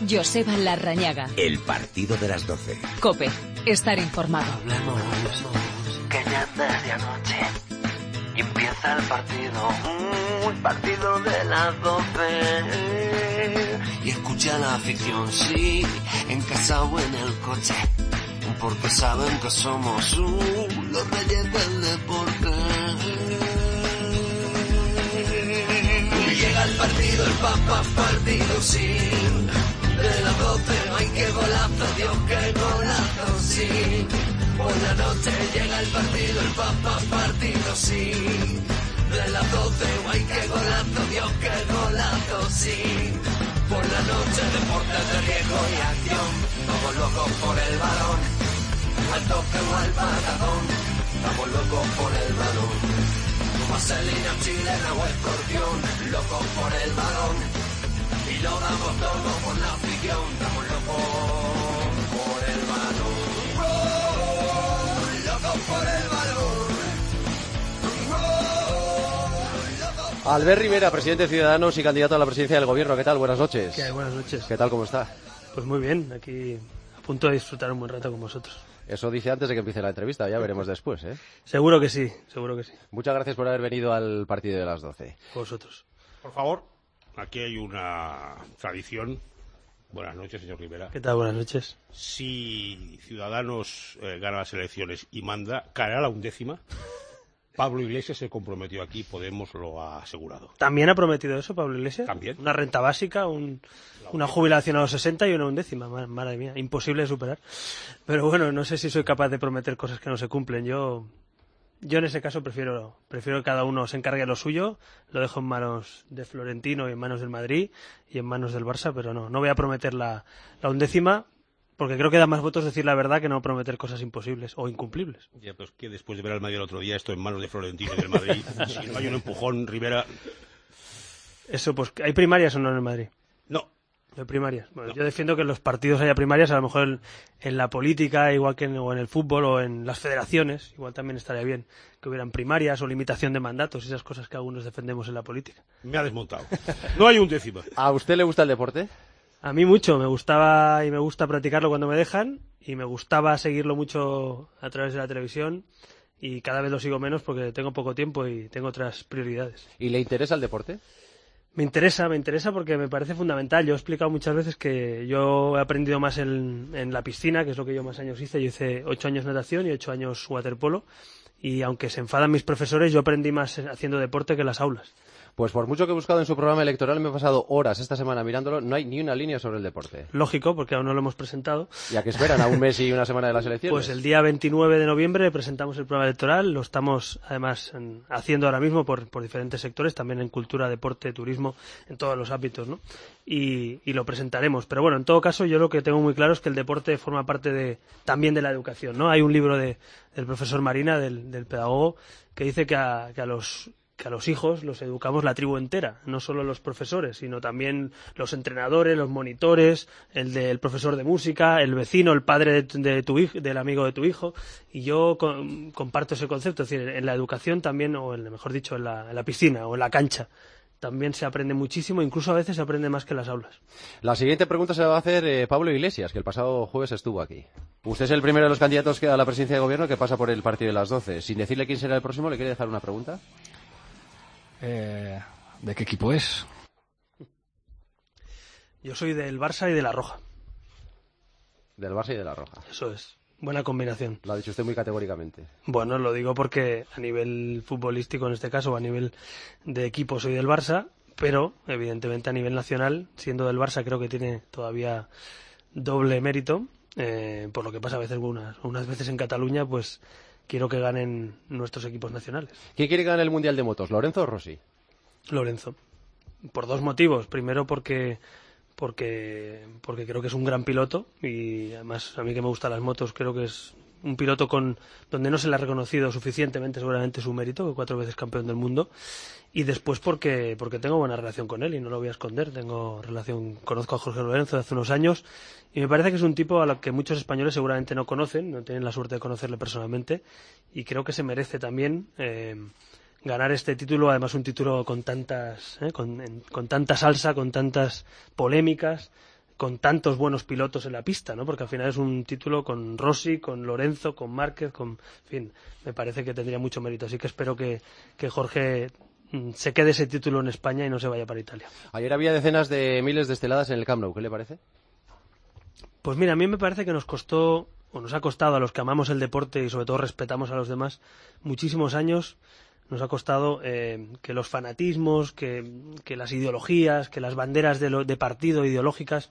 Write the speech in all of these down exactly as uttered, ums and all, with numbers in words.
Joseba Larrañaga. El partido de las doce. COPE. Estar informado. Hablemos, que ya es medianoche y empieza el partido, uh, el partido de las doce. Y escucha la afición, sí, en casa o en el coche, porque saben que somos uh, los reyes del deporte. Llega el partido, el papá partido, sí. De las doce, ay qué golazo, Dios qué golazo, sí. Por la noche llega el partido, el papá partido, sí. De las doce, ay qué golazo, Dios qué golazo, sí. Por la noche deportes de riesgo y acción, todos locos por el balón, al toque o al patadón, estamos locos por el balón. Como Vaselina chilena o escorpión, locos por el balón. Y lo damos todo por la afición, estamos locos por el balón. ¡Oh! Locos por el balón. ¡Oh! Albert Rivera, presidente de Ciudadanos y candidato a la presidencia del gobierno. ¿Qué tal? Buenas noches. ¿Qué hay? Buenas noches. ¿Qué tal? ¿Cómo está? Pues muy bien, aquí a punto de disfrutar un buen rato con vosotros. Eso dice antes de que empiece la entrevista, ya veremos después, ¿eh? Seguro que sí, seguro que sí. Muchas gracias por haber venido al partido de las doce. Vosotros. Por favor. Aquí hay una tradición. Buenas noches, señor Rivera. ¿Qué tal? Buenas noches. Si Ciudadanos eh, gana las elecciones y manda, caerá la undécima. Pablo Iglesias se comprometió aquí, Podemos lo ha asegurado. ¿También ha prometido eso, Pablo Iglesias? También. Una renta básica, un, una jubilación a los sesenta y una undécima. Madre mía, imposible de superar. Pero bueno, no sé si soy capaz de prometer cosas que no se cumplen. Yo... Yo en ese caso prefiero prefiero que cada uno se encargue de lo suyo, lo dejo en manos de Florentino y en manos del Madrid y en manos del Barça, pero no, no voy a prometer la, la undécima, porque creo que da más votos decir la verdad que no prometer cosas imposibles o incumplibles. Ya, pues que después de ver al Madrid el otro día, esto en manos de Florentino y del Madrid, si no hay un empujón, Rivera... Eso, pues, ¿hay primarias o no en el Madrid? No. ¿De primarias? Bueno, No. Yo defiendo que en los partidos haya primarias, a lo mejor en, en la política, igual que en, o en el fútbol o en las federaciones, igual también estaría bien que hubieran primarias o limitación de mandatos, esas cosas que algunos defendemos en la política. Me ha desmontado. No hay undécima. ¿A usted le gusta el deporte? A mí mucho, me gustaba y me gusta practicarlo cuando me dejan y me gustaba seguirlo mucho a través de la televisión y cada vez lo sigo menos porque tengo poco tiempo y tengo otras prioridades. ¿Y le interesa el deporte? Me interesa, me interesa porque me parece fundamental. Yo he explicado muchas veces que yo he aprendido más en, en la piscina, que es lo que yo más años hice. Yo hice ocho años natación y ocho años waterpolo. Y aunque se enfadan mis profesores, yo aprendí más haciendo deporte que en las aulas. Pues por mucho que he buscado en su programa electoral, me he pasado horas esta semana mirándolo, no hay ni una línea sobre el deporte. Lógico, porque aún no lo hemos presentado. ¿Y a qué esperan? ¿A un mes y una semana de las elecciones? Pues el día veintinueve de noviembre presentamos el programa electoral, lo estamos además en, haciendo ahora mismo por, por diferentes sectores, también en cultura, deporte, turismo, en todos los ámbitos, ¿no? Y, y lo presentaremos. Pero bueno, en todo caso, yo lo que tengo muy claro es que el deporte forma parte de, también de la educación, ¿no? Hay un libro de, del profesor Marina, del, del pedagogo, que dice que a, que a los... que a los hijos los educamos la tribu entera, no solo los profesores, sino también los entrenadores, los monitores, el del profesor de música, el vecino, el padre de, de tu hijo, del amigo de tu hijo, y yo con, comparto ese concepto, es decir, en la educación también, o en, mejor dicho, en la, en la piscina o en la cancha, también se aprende muchísimo, incluso a veces se aprende más que en las aulas. La siguiente pregunta se la va a hacer eh, Pablo Iglesias, que el pasado jueves estuvo aquí. Usted es el primero de los candidatos que a la presidencia de gobierno que pasa por el partido de las doce. Sin decirle quién será el próximo, ¿le quiere dejar una pregunta? Eh, ¿De qué equipo es? Yo soy del Barça y de la Roja. Del Barça y de la Roja. Eso es. Buena combinación. Lo ha dicho usted muy categóricamente. Bueno, lo digo porque a nivel futbolístico, en este caso, o a nivel de equipo soy del Barça, pero evidentemente a nivel nacional, siendo del Barça, creo que tiene todavía doble mérito, eh, por lo que pasa a veces unas, unas veces en Cataluña, pues quiero que ganen nuestros equipos nacionales. ¿Quién quiere ganar el Mundial de Motos, Lorenzo o Rossi? Lorenzo. Por dos motivos. Primero porque porque porque creo que es un gran piloto y además a mí que me gustan las motos creo que es un piloto con donde no se le ha reconocido suficientemente seguramente su mérito, cuatro veces campeón del mundo, y después porque porque tengo buena relación con él y no lo voy a esconder. Tengo relación, conozco a Jorge Lorenzo de hace unos años y me parece que es un tipo a lo que muchos españoles seguramente no conocen, no tienen la suerte de conocerle personalmente, y creo que se merece también eh, ganar este título, además un título con tantas eh, con, en, con tanta salsa, con tantas polémicas, con tantos buenos pilotos en la pista, ¿no? Porque al final es un título con Rossi, con Lorenzo, con Márquez, con, en fin, me parece que tendría mucho mérito. Así que espero que, que Jorge se quede ese título en España y no se vaya para Italia. Ayer había decenas de miles de esteladas en el Camp Nou, ¿qué le parece? Pues mira, a mí me parece que nos costó, o nos ha costado a los que amamos el deporte y sobre todo respetamos a los demás, muchísimos años. Nos ha costado eh, que los fanatismos, que, que las ideologías, que las banderas de, lo, de partido ideológicas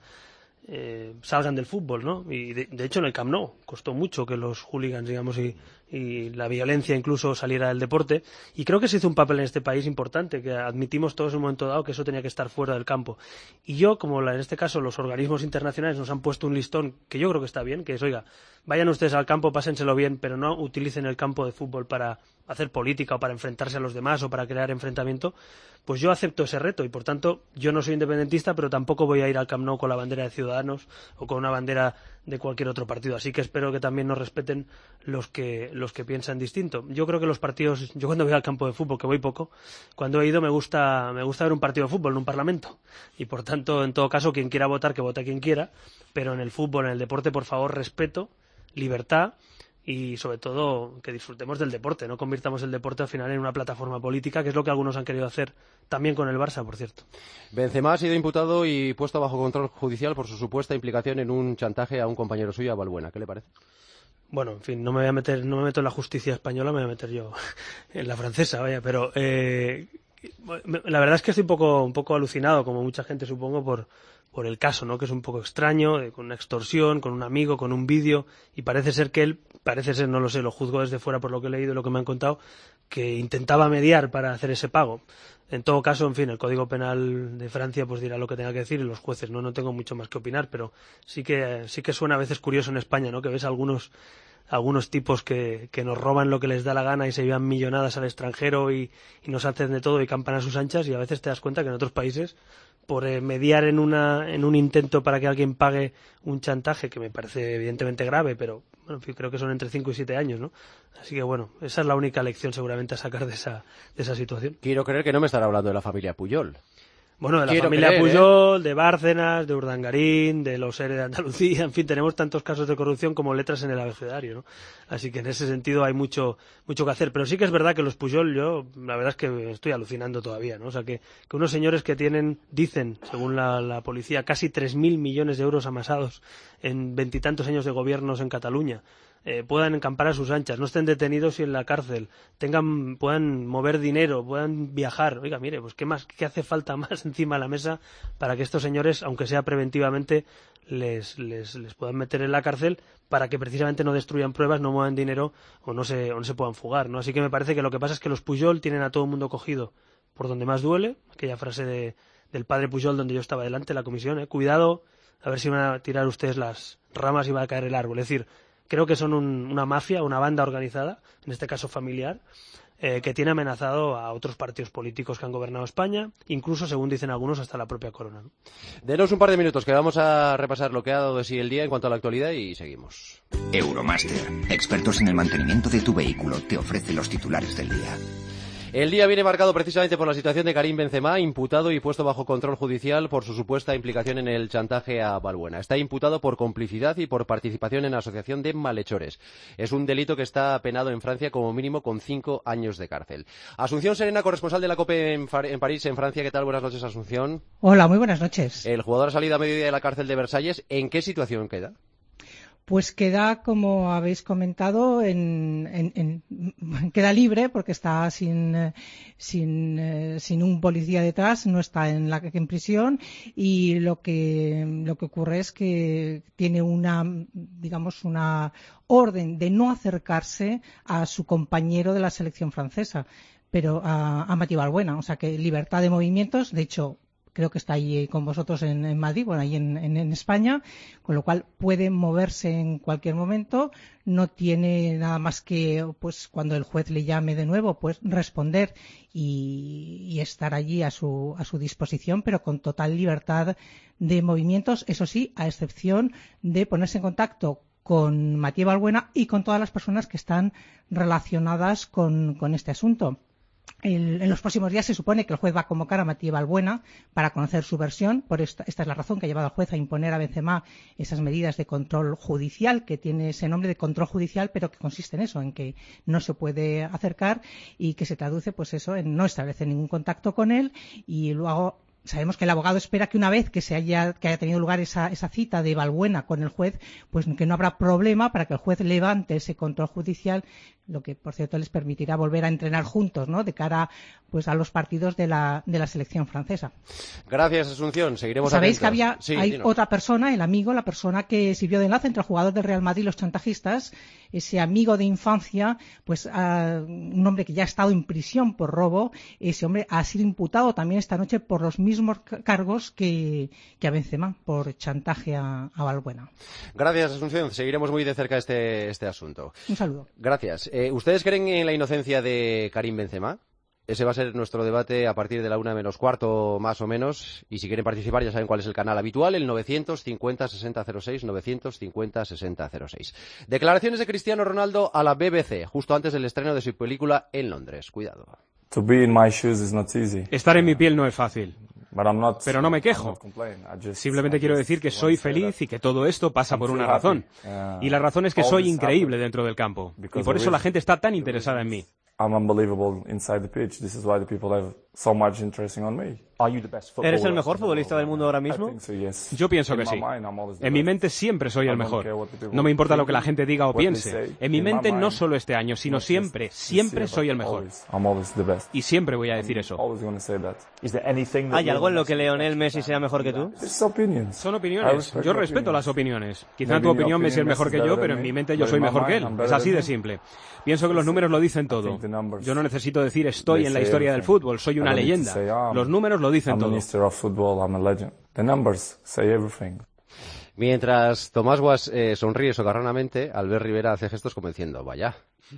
eh, salgan del fútbol, ¿no? Y de, de hecho en el Camp Nou costó mucho que los hooligans, digamos, y, y la violencia incluso saliera del deporte. Y creo que se hizo un papel en este país importante, que admitimos todos en un momento dado que eso tenía que estar fuera del campo. Y yo, como la, en este caso los organismos internacionales nos han puesto un listón que yo creo que está bien, que es, oiga, vayan ustedes al campo, pásenselo bien, pero no utilicen el campo de fútbol para hacer política o para enfrentarse a los demás o para crear enfrentamiento, pues yo acepto ese reto y por tanto yo no soy independentista, pero tampoco voy a ir al Camp Nou con la bandera de Ciudadanos o con una bandera de cualquier otro partido, así que espero que también nos respeten los que los que piensan distinto. Yo creo que los partidos, yo cuando voy al campo de fútbol, que voy poco, cuando he ido me gusta me gusta ver un partido de fútbol en un parlamento y por tanto en todo caso quien quiera votar que vote a quien quiera, pero en el fútbol, en el deporte, por favor, respeto, libertad y sobre todo que disfrutemos del deporte, no convirtamos el deporte al final en una plataforma política, que es lo que algunos han querido hacer también con el Barça, por cierto. Benzema ha sido imputado y puesto bajo control judicial por su supuesta implicación en un chantaje a un compañero suyo, a Valbuena. ¿Qué le parece? Bueno, en fin, no me voy a meter, no me meto en la justicia española, me voy a meter yo en la francesa, vaya, pero eh, la verdad es que estoy un poco, un poco alucinado, como mucha gente supongo, por por el caso, ¿no? Que es un poco extraño, eh, con una extorsión, con un amigo, con un vídeo, y parece ser que él, parece ser, no lo sé, lo juzgo desde fuera por lo que he leído y lo que me han contado, que intentaba mediar para hacer ese pago. En todo caso, en fin, el Código Penal de Francia pues dirá lo que tenga que decir y los jueces, no no tengo mucho más que opinar, pero sí que sí que suena a veces curioso en España, ¿no? Que ves algunos algunos tipos que, que nos roban lo que les da la gana y se llevan millonadas al extranjero y, y nos hacen de todo y campan a sus anchas, y a veces te das cuenta que en otros países por eh, mediar en una en un intento para que alguien pague un chantaje que me parece evidentemente grave, pero bueno, en fin, creo que son entre cinco y siete años, ¿no? Así que bueno, esa es la única lección seguramente a sacar de esa de esa situación. Quiero creer que no me estará hablando de la familia Puyol. Bueno, de la Quiero familia creer, Puyol, ¿eh? de Bárcenas, de Urdangarín, de los seres de Andalucía, en fin, tenemos tantos casos de corrupción como letras en el abecedario, ¿no? Así que en ese sentido hay mucho mucho que hacer. Pero sí que es verdad que los Puyol, yo la verdad es que estoy alucinando todavía, ¿no? O sea, que, que unos señores que tienen, dicen, según la, la policía, casi tres mil millones de euros amasados en veintitantos años de gobiernos en Cataluña, Eh, puedan encampar a sus anchas, no estén detenidos y en la cárcel, tengan, puedan mover dinero, puedan viajar. Oiga, mire, pues qué más, qué hace falta más encima de la mesa para que estos señores, aunque sea preventivamente, les, les, les puedan meter en la cárcel para que precisamente no destruyan pruebas, no muevan dinero o no se, o no se puedan fugar, ¿no? Así que me parece que lo que pasa es que los Puyol tienen a todo el mundo cogido por donde más duele, aquella frase de, del padre Puyol donde yo estaba delante de la comisión, ¿eh? Cuidado, a ver si van a tirar ustedes las ramas y va a caer el árbol. Es decir, creo que son un, una mafia, una banda organizada, en este caso familiar, eh, que tiene amenazado a otros partidos políticos que han gobernado España, incluso, según dicen algunos, hasta la propia corona, ¿no? Denos un par de minutos, que vamos a repasar lo que ha dado de sí el día en cuanto a la actualidad y seguimos. Euromaster, expertos en el mantenimiento de tu vehículo, te ofrece los titulares del día. El día viene marcado precisamente por la situación de Karim Benzema, imputado y puesto bajo control judicial por su supuesta implicación en el chantaje a Valbuena. Está imputado por complicidad y por participación en asociación de malhechores. Es un delito que está penado en Francia como mínimo con cinco años de cárcel. Asunción Serena, corresponsal de la COPE en, en París, en Francia. ¿Qué tal? Buenas noches, Asunción. Hola, muy buenas noches. El jugador ha salido a mediodía de la cárcel de Versalles. ¿En qué situación queda? Pues queda, como habéis comentado, en, en, en, queda libre porque está sin, sin, eh, sin un policía detrás, no está en, la, en prisión, y lo que, lo que ocurre es que tiene una, digamos, una orden de no acercarse a su compañero de la selección francesa, pero a, a Mathieu Valbuena, o sea que libertad de movimientos. De hecho, creo que está ahí con vosotros en, en Madrid, bueno, ahí en, en, en España, con lo cual puede moverse en cualquier momento, no tiene nada más que, pues, cuando el juez le llame de nuevo, pues responder y, y estar allí a su, a su disposición, pero con total libertad de movimientos, eso sí, a excepción de ponerse en contacto con Mathieu Valbuena y con todas las personas que están relacionadas con, con este asunto. El, en los próximos días se supone que el juez va a convocar a Mathieu Valbuena para conocer su versión. Por esta, esta es la razón que ha llevado al juez a imponer a Benzema esas medidas de control judicial, que tiene ese nombre de control judicial, pero que consiste en eso, en que no se puede acercar y que se traduce, pues eso, en no establecer ningún contacto con él. Y luego sabemos que el abogado espera que una vez que se haya, que haya tenido lugar esa, esa cita de Valbuena con el juez, pues que no habrá problema para que el juez levante ese control judicial, lo que, por cierto, les permitirá volver a entrenar juntos, ¿no?, de cara, pues, a los partidos de la, de la selección francesa. Gracias, Asunción. Seguiremos Sabéis atentos. que había, Sí, hay dinos. otra persona, el amigo, la persona que sirvió de enlace entre el jugador del Real Madrid y los chantajistas, ese amigo de infancia, pues, uh, un hombre que ya ha estado en prisión por robo. Ese hombre ha sido imputado también esta noche por los mismos cargos que, que a Benzema, por chantaje a, a Valbuena. Gracias, Asunción. Seguiremos muy de cerca este, este asunto. Un saludo. Gracias. Eh, ¿Ustedes creen en la inocencia de Karim Benzema? Ese va a ser nuestro debate a partir de la una menos cuarto, más o menos. Y si quieren participar, ya saben cuál es el canal habitual, el novecientos cincuenta sesenta cero seis, novecientos cincuenta sesenta cero seis. Declaraciones de Cristiano Ronaldo a la B B C, justo antes del estreno de su película en Londres. Cuidado. To be in my shoes is not easy. Estar en mi piel no es fácil. But I'm not, Pero no me quejo. Simplemente quiero decir que soy feliz y que todo esto pasa por una razón. Y la razón es que soy increíble dentro del campo. Y por eso la gente está tan interesada en mí. I'm unbelievable inside the pitch. This is why the people have so much interest on me. ¿Eres el mejor futbolista del mundo ahora mismo? Yo pienso que sí. En mi mente siempre soy el mejor. No me importa lo que la gente diga o piense. En mi mente no solo este año, sino siempre, siempre soy el mejor. Y siempre voy a decir eso. ¿Hay algo en lo que Lionel Messi sea mejor que tú? Son opiniones. Yo respeto las opiniones. Quizá en tu opinión Messi es mejor que yo, pero en mi mente yo soy mejor que él. Es así de simple. Pienso que los números lo dicen todo. Yo no necesito decir estoy en la historia del fútbol, soy una leyenda. Los números lo dicen todo. Mientras Tomás Guas eh, sonríe socarronamente, Albert Rivera hace gestos como diciendo, vaya.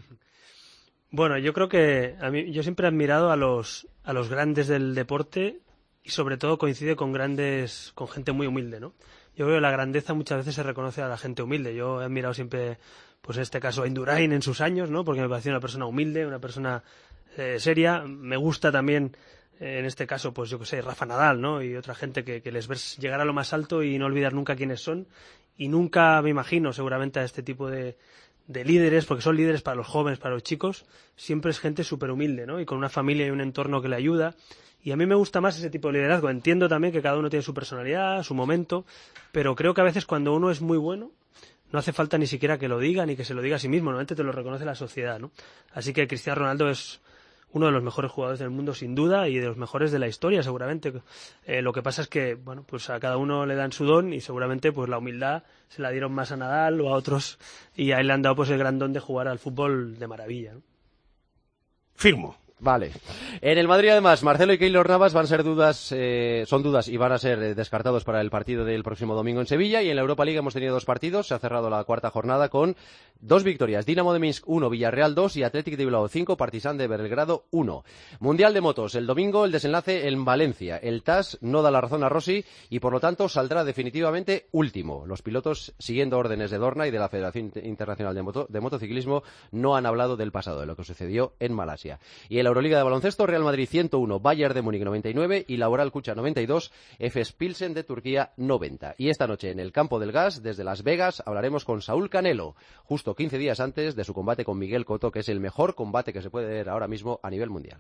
Bueno, yo creo que a mí, yo siempre he admirado a los, a los grandes del deporte y sobre todo coincide con grandes, con gente muy humilde, ¿no? Yo creo que la grandeza muchas veces se reconoce a la gente humilde. Yo he admirado siempre, pues en este caso, a Indurain en sus años, ¿no? Porque me parecía una persona humilde, una persona eh, seria. Me gusta también, eh, en este caso, pues yo que sé, Rafa Nadal, ¿no? Y otra gente que, que les ves llegar a lo más alto y no olvidar nunca quiénes son. Y nunca me imagino, seguramente, a este tipo de, de líderes, porque son líderes para los jóvenes, para los chicos. Siempre es gente súper humilde, ¿no? Y con una familia y un entorno que le ayuda. Y a mí me gusta más ese tipo de liderazgo. Entiendo también que cada uno tiene su personalidad, su momento, pero creo que a veces cuando uno es muy bueno, no hace falta ni siquiera que lo diga ni que se lo diga a sí mismo. Normalmente te lo reconoce la sociedad, ¿no? Así que Cristiano Ronaldo es uno de los mejores jugadores del mundo, sin duda, y de los mejores de la historia, seguramente. Eh, lo que pasa es que, bueno, pues a cada uno le dan su don y seguramente pues la humildad se la dieron más a Nadal o a otros y a él le han dado pues el gran don de jugar al fútbol de maravilla, ¿no? Firmo. Vale. En el Madrid, además, Marcelo y Keylor Navas van a ser dudas, eh, son dudas y van a ser eh, descartados para el partido del próximo domingo en Sevilla. Y en la Europa League hemos tenido dos partidos. Se ha cerrado la cuarta jornada con dos victorias. Dinamo de Minsk uno, Villarreal dos y Athletic de Bilbao cinco, Partizan de Belgrado uno. Mundial de motos. El domingo el desenlace en Valencia. El T A S no da la razón a Rossi y por lo tanto saldrá definitivamente último. Los pilotos, siguiendo órdenes de Dorna y de la Federación Internacional de, Moto, de Motociclismo, no han hablado del pasado, de lo que sucedió en Malasia. Y en la Euroliga de baloncesto, Real Madrid ciento uno, Bayern de Múnich noventa y nueve y Laboral Kucha noventa y dos, Efes Pilsen de Turquía noventa. Y esta noche en el Campo del Gas, desde Las Vegas, hablaremos con Saúl Canelo, justo quince días antes de su combate con Miguel Cotto, que es el mejor combate que se puede ver ahora mismo a nivel mundial.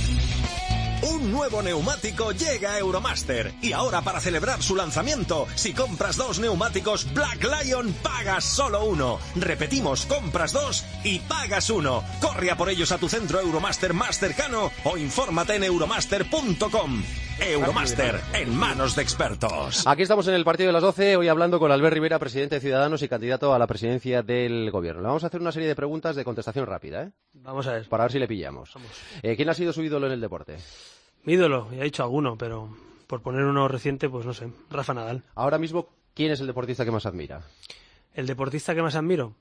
Un nuevo neumático llega a Euromaster y ahora para celebrar su lanzamiento, si compras dos neumáticos Black Lion, pagas solo uno. Repetimos, compras dos y pagas uno. Corre a por ellos a tu centro Euromaster más cercano o infórmate en euromaster punto com. Euromaster, en manos de expertos. Aquí estamos en el partido de las doce, hoy hablando con Albert Rivera, presidente de Ciudadanos y candidato a la presidencia del gobierno. Le vamos a hacer una serie de preguntas de contestación rápida, ¿eh? Vamos a ver. Para ver si le pillamos. Eh, ¿Quién ha sido su ídolo en el deporte? Mi ídolo, ya he dicho alguno, pero por poner uno reciente, pues no sé, Rafa Nadal. Ahora mismo, ¿quién es el deportista que más admira? ¿El deportista que más admiro?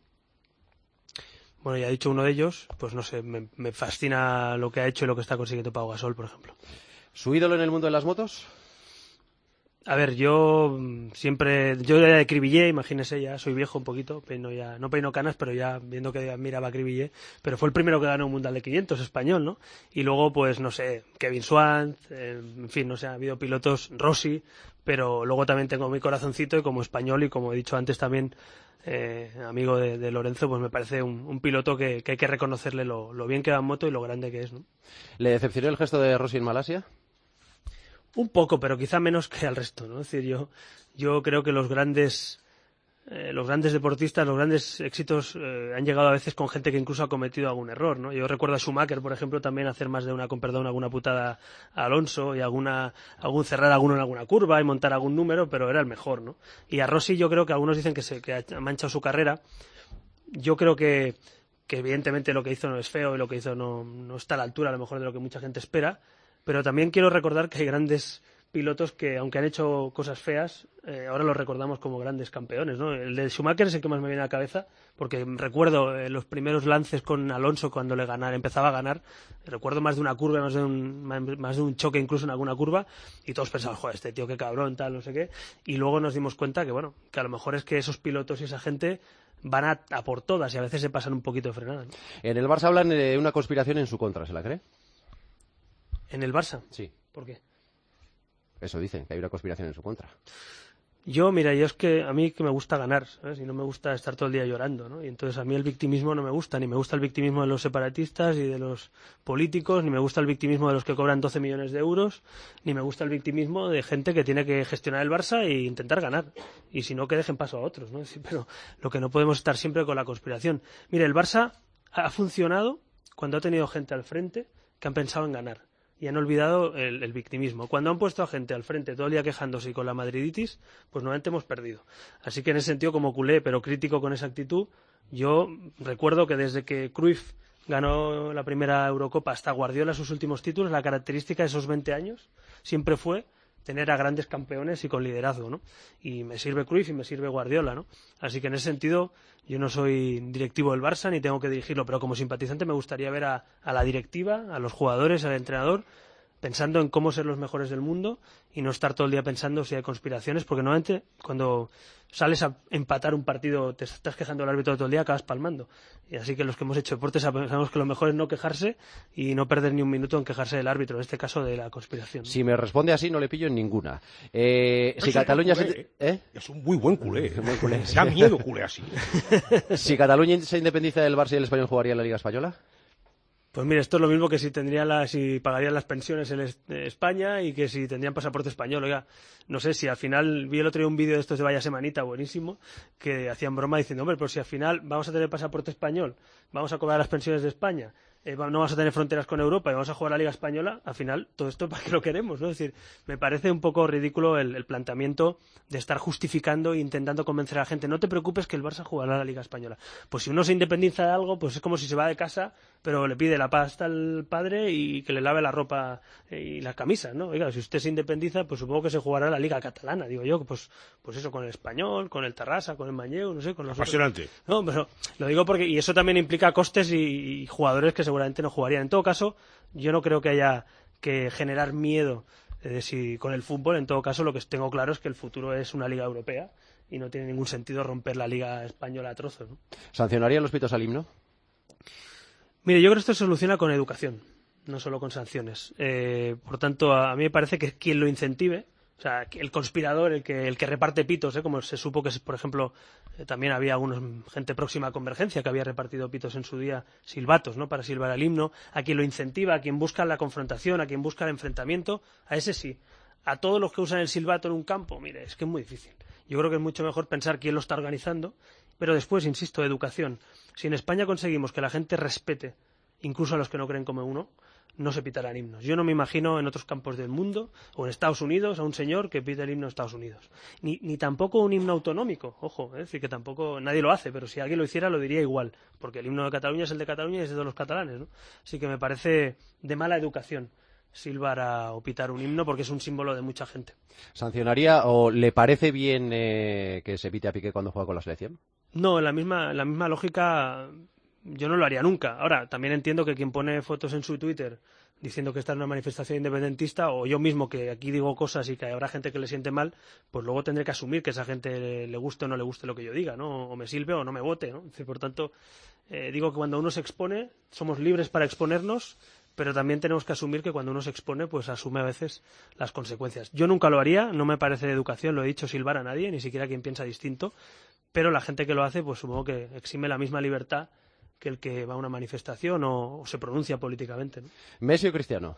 Bueno, ya he dicho uno de ellos, pues no sé, me, me fascina lo que ha hecho y lo que está consiguiendo Pau Gasol, por ejemplo. ¿Su ídolo en el mundo de las motos? A ver, yo siempre, yo de acribillé, imagínese, ya soy viejo un poquito, peino ya, no peino canas, pero ya viendo que admiraba acribillé, pero fue el primero que ganó un Mundial de quinientos español, ¿no? Y luego, pues, no sé, Kevin Swan, eh, en fin, no sé, ha habido pilotos, Rossi, pero luego también tengo mi corazoncito y como español y como he dicho antes también, eh, amigo de, de Lorenzo, pues me parece un, un piloto que, que hay que reconocerle lo, lo bien que va en moto y lo grande que es, ¿no? ¿Le decepcionó el gesto de Rossi en Malasia? Un poco, pero quizá menos que al resto, ¿no? Es decir, yo, yo creo que los grandes, eh, los grandes deportistas, los grandes éxitos eh, han llegado a veces con gente que incluso ha cometido algún error, ¿no? Yo recuerdo a Schumacher, por ejemplo, también hacer más de una, con perdón, alguna putada a Alonso y alguna, algún cerrar alguno en alguna curva y montar algún número, pero era el mejor, ¿no? Y a Rossi yo creo que algunos dicen que se, que ha manchado su carrera. Yo creo que, que evidentemente lo que hizo no es feo y lo que hizo no, no está a la altura a lo mejor de lo que mucha gente espera. Pero también quiero recordar que hay grandes pilotos que, aunque han hecho cosas feas, eh, ahora los recordamos como grandes campeones, ¿no? El de Schumacher es el que más me viene a la cabeza, porque recuerdo eh, los primeros lances con Alonso cuando le ganaba, empezaba a ganar. Recuerdo más de una curva, más de, un, más de un choque incluso en alguna curva, y todos pensaban, joder, este tío qué cabrón, tal, no sé qué. Y luego nos dimos cuenta que, bueno, que a lo mejor es que esos pilotos y esa gente van a, a por todas y a veces se pasan un poquito de frenada, ¿no? En el Barça hablan de una conspiración en su contra, ¿se la cree? ¿En el Barça? Sí. ¿Por qué? Eso dicen, que hay una conspiración en su contra. Yo, mira, yo es que a mí que me gusta ganar, ¿sabes? Y no me gusta estar todo el día llorando, ¿no? Y entonces a mí el victimismo no me gusta, ni me gusta el victimismo de los separatistas y de los políticos, ni me gusta el victimismo de los que cobran doce millones de euros, ni me gusta el victimismo de gente que tiene que gestionar el Barça e intentar ganar. Y si no, que dejen paso a otros, ¿no? Sí, pero lo que no podemos estar siempre con la conspiración. Mire, el Barça ha funcionado cuando ha tenido gente al frente que han pensado en ganar. Y han olvidado el, el victimismo. Cuando han puesto a gente al frente todo el día quejándose y con la madriditis, pues nuevamente hemos perdido. Así que en ese sentido, como culé, pero crítico con esa actitud, yo recuerdo que desde que Cruyff ganó la primera Eurocopa hasta Guardiola sus últimos títulos, la característica de esos veinte años siempre fue tener a grandes campeones y con liderazgo, ¿no? Y me sirve Cruyff y me sirve Guardiola, ¿no? Así que en ese sentido yo no soy directivo del Barça ni tengo que dirigirlo, pero como simpatizante me gustaría ver a, a la directiva, a los jugadores, al entrenador, pensando en cómo ser los mejores del mundo y no estar todo el día pensando si hay conspiraciones, porque normalmente cuando sales a empatar un partido, te estás quejando del árbitro todo el día, acabas palmando. Y así que los que hemos hecho deportes sabemos que lo mejor es no quejarse y no perder ni un minuto en quejarse del árbitro, en este caso de la conspiración, ¿no? Si me responde así, no le pillo en ninguna. Eh, si Cataluña se... ¿Eh? Es un muy buen culé. Muy culé. Da miedo culé así. Si Cataluña se independiza del Barça y el Español jugaría en la Liga Española. Pues mire, esto es lo mismo que si tendría la, si pagarían las pensiones en España y que si tendrían pasaporte español. Oiga, no sé si al final vi el otro día un vídeo de estos de Vaya Semanita, buenísimo, que hacían broma diciendo, hombre, pero si al final vamos a tener pasaporte español, vamos a cobrar las pensiones de España, eh, no vamos a tener fronteras con Europa y vamos a jugar a la Liga Española, al final todo esto para qué lo queremos, ¿no? Es decir, me parece un poco ridículo el, el planteamiento de estar justificando e intentando convencer a la gente, no te preocupes que el Barça jugará a la Liga Española. Pues si uno se independiza de algo, pues es como si se va de casa, pero le pide la pasta al padre y que le lave la ropa y las camisas, ¿no? Oiga, si usted se independiza, pues supongo que se jugará la Liga Catalana, digo yo, pues pues eso, con el Español, con el Tarrasa, con el Manlleu, no sé, con los Apasionante. Otros. No, pero lo digo porque, y eso también implica costes y, y jugadores que seguramente no jugarían. En todo caso, yo no creo que haya que generar miedo eh, si, con el fútbol. En todo caso, lo que tengo claro es que el futuro es una Liga Europea y no tiene ningún sentido romper la Liga Española a trozos, ¿no? ¿Sancionarían los pitos al himno? Mire, yo creo que esto se soluciona con educación, no solo con sanciones. Eh, por tanto, a, a mí me parece que quien lo incentive, o sea, el conspirador, el que, el que reparte pitos, ¿eh? Como se supo que, por ejemplo, eh, también había algunos, gente próxima a Convergencia que había repartido pitos en su día, silbatos, ¿no? Para silbar el himno. A quien lo incentiva, a quien busca la confrontación, a quien busca el enfrentamiento, a ese sí. A todos los que usan el silbato en un campo, mire, es que es muy difícil. Yo creo que es mucho mejor pensar quién lo está organizando, pero después, insisto, educación. Si en España conseguimos que la gente respete, incluso a los que no creen como uno, no se pitarán himnos. Yo no me imagino en otros campos del mundo o en Estados Unidos a un señor que pite el himno de Estados Unidos. Ni, ni tampoco un himno autonómico, ojo, es decir, que tampoco nadie lo hace, pero si alguien lo hiciera lo diría igual, porque el himno de Cataluña es el de Cataluña y es de todos los catalanes, ¿no? Así que me parece de mala educación silbar a, o pitar un himno porque es un símbolo de mucha gente. ¿Sancionaría o le parece bien eh, que se pite a Piqué cuando juega con la selección? No, en la misma, en la misma lógica yo no lo haría nunca. Ahora, también entiendo que quien pone fotos en su Twitter diciendo que esta es una manifestación independentista, o yo mismo que aquí digo cosas y que habrá gente que le siente mal, pues luego tendré que asumir que a esa gente le guste o no le guste lo que yo diga, ¿no? O me sirve o no me vote, ¿no? Por tanto, eh, digo que cuando uno se expone, somos libres para exponernos, pero también tenemos que asumir que cuando uno se expone, pues asume a veces las consecuencias. Yo nunca lo haría, no me parece de educación, lo he dicho, silbar a nadie, ni siquiera a quien piensa distinto, pero la gente que lo hace, pues supongo que exime la misma libertad que el que va a una manifestación o, o se pronuncia políticamente, ¿no? ¿Messi o Cristiano?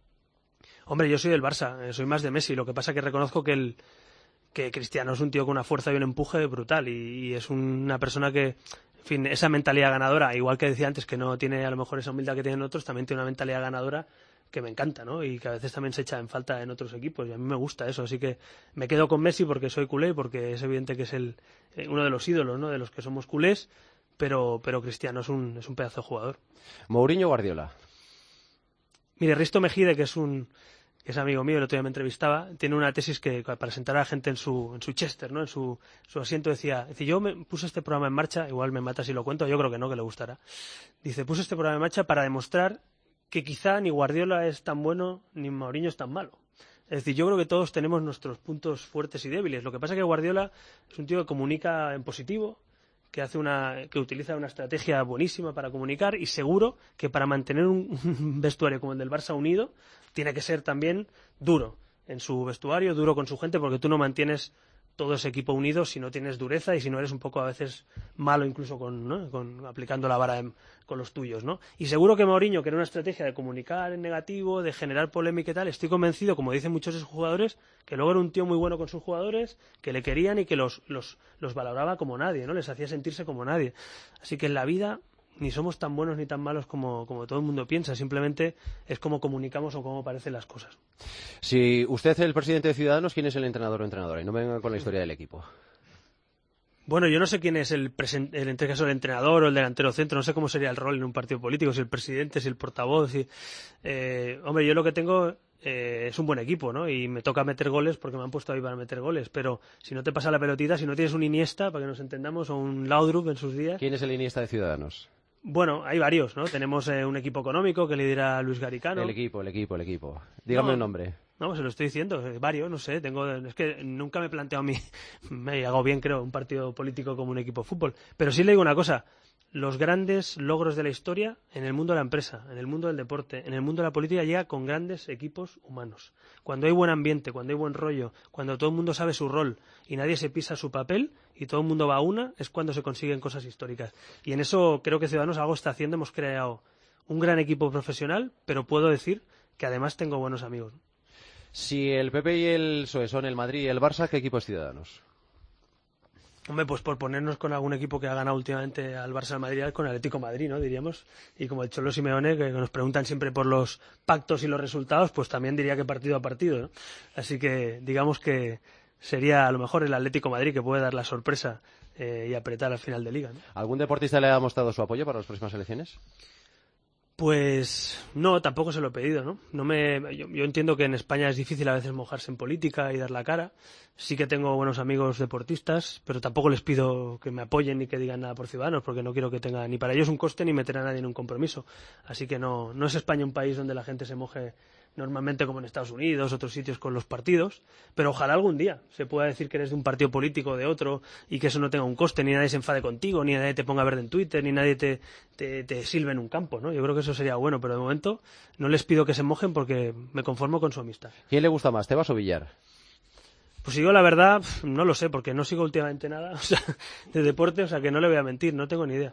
Hombre, yo soy del Barça, eh, soy más de Messi. Lo que pasa es que reconozco que, el, que Cristiano es un tío con una fuerza y un empuje brutal y, y es una persona que, en fin, esa mentalidad ganadora, igual que decía antes que no tiene a lo mejor esa humildad que tienen otros, también tiene una mentalidad ganadora que me encanta, ¿no? Y que a veces también se echa en falta en otros equipos y a mí me gusta eso. Así que me quedo con Messi porque soy culé, porque es evidente que es el, eh, uno de los ídolos, ¿no? De los que somos culés. Pero, pero Cristiano es un, es un pedazo de jugador. ¿Mourinho o Guardiola? Mire, Risto Mejide, que es un que es amigo mío, el otro día me entrevistaba, tiene una tesis que para sentar a la gente en su, en su Chester, ¿no? En su, su asiento, decía, dice, yo me puse este programa en marcha, igual me mata si lo cuento, yo creo que no, que le gustará. Dice, puse este programa en marcha para demostrar que quizá ni Guardiola es tan bueno ni Mourinho es tan malo. Es decir, yo creo que todos tenemos nuestros puntos fuertes y débiles. Lo que pasa es que Guardiola es un tío que comunica en positivo, que hace una que utiliza una estrategia buenísima para comunicar y seguro que para mantener un, un vestuario como el del Barça unido tiene que ser también duro en su vestuario, duro con su gente, porque tú no mantienes todo ese equipo unido si no tienes dureza y si no eres un poco a veces malo incluso con, ¿no? con aplicando la vara en, con los tuyos, ¿no? Y seguro que Mourinho, que era una estrategia de comunicar en negativo, de generar polémica y tal, estoy convencido, como dicen muchos de sus jugadores, que luego era un tío muy bueno con sus jugadores, que le querían y que los, los, los valoraba como nadie, ¿no? Les hacía sentirse como nadie. Así que en la vida ni somos tan buenos ni tan malos como, como todo el mundo piensa, simplemente es como comunicamos o cómo parecen las cosas. Si usted es el presidente de Ciudadanos, ¿quién es el entrenador o entrenadora? Y no me venga con la historia del equipo. Bueno, yo no sé quién es el, presen- el, en este caso el entrenador o el delantero centro, no sé cómo sería el rol en un partido político, si el presidente, si el portavoz, si... Eh, hombre, yo lo que tengo eh, es un buen equipo, ¿no? Y me toca meter goles porque me han puesto ahí para meter goles, pero si no te pasa la pelotita, si no tienes un Iniesta, para que nos entendamos, o un Laudrup en sus días... ¿Quién es el Iniesta de Ciudadanos? Bueno, hay varios, ¿no? Tenemos eh, un equipo económico que lidera Luis Garicano. El equipo, el equipo, el equipo. Dígame no, el nombre. No, se lo estoy diciendo, eh, varios, no sé, tengo, es que nunca me he planteado a mí, me hago bien creo, un partido político como un equipo de fútbol, pero sí le digo una cosa, los grandes logros de la historia en el mundo de la empresa, en el mundo del deporte, en el mundo de la política llega con grandes equipos humanos. Cuando hay buen ambiente, cuando hay buen rollo, cuando todo el mundo sabe su rol y nadie se pisa su papel y todo el mundo va a una, es cuando se consiguen cosas históricas. Y en eso creo que Ciudadanos algo está haciendo, hemos creado un gran equipo profesional, pero puedo decir que además tengo buenos amigos. Si el P P y el P S O E son el Madrid y el Barça, ¿qué equipo es Ciudadanos? Hombre, pues por ponernos con algún equipo que ha ganado últimamente al Barça, al Madrid, con el Atlético de Madrid, ¿no? Diríamos. Y como el Cholo Simeone, que nos preguntan siempre por los pactos y los resultados, pues también diría que partido a partido, ¿no? Así que digamos que sería a lo mejor el Atlético de Madrid que puede dar la sorpresa eh, y apretar al final de liga, ¿no? ¿Algún deportista le ha mostrado su apoyo para las próximas elecciones? Pues no, tampoco se lo he pedido, ¿no? No me, yo, yo entiendo que en España es difícil a veces mojarse en política y dar la cara. Sí que tengo buenos amigos deportistas, pero tampoco les pido que me apoyen ni que digan nada por Ciudadanos, porque no quiero que tenga ni para ellos un coste ni meter a nadie en un compromiso. Así que no, no es España un país donde la gente se moje normalmente como en Estados Unidos, otros sitios con los partidos, pero ojalá algún día se pueda decir que eres de un partido político o de otro y que eso no tenga un coste, ni nadie se enfade contigo, ni nadie te ponga verde en Twitter, ni nadie te, te, te silbe en un campo, ¿no? Yo creo que eso sería bueno, pero de momento no les pido que se mojen porque me conformo con su amistad. ¿Quién le gusta más, Tebas o Villar? Pues si digo la verdad, no lo sé, porque no sigo últimamente nada o sea, de deporte, o sea que no le voy a mentir, no tengo ni idea.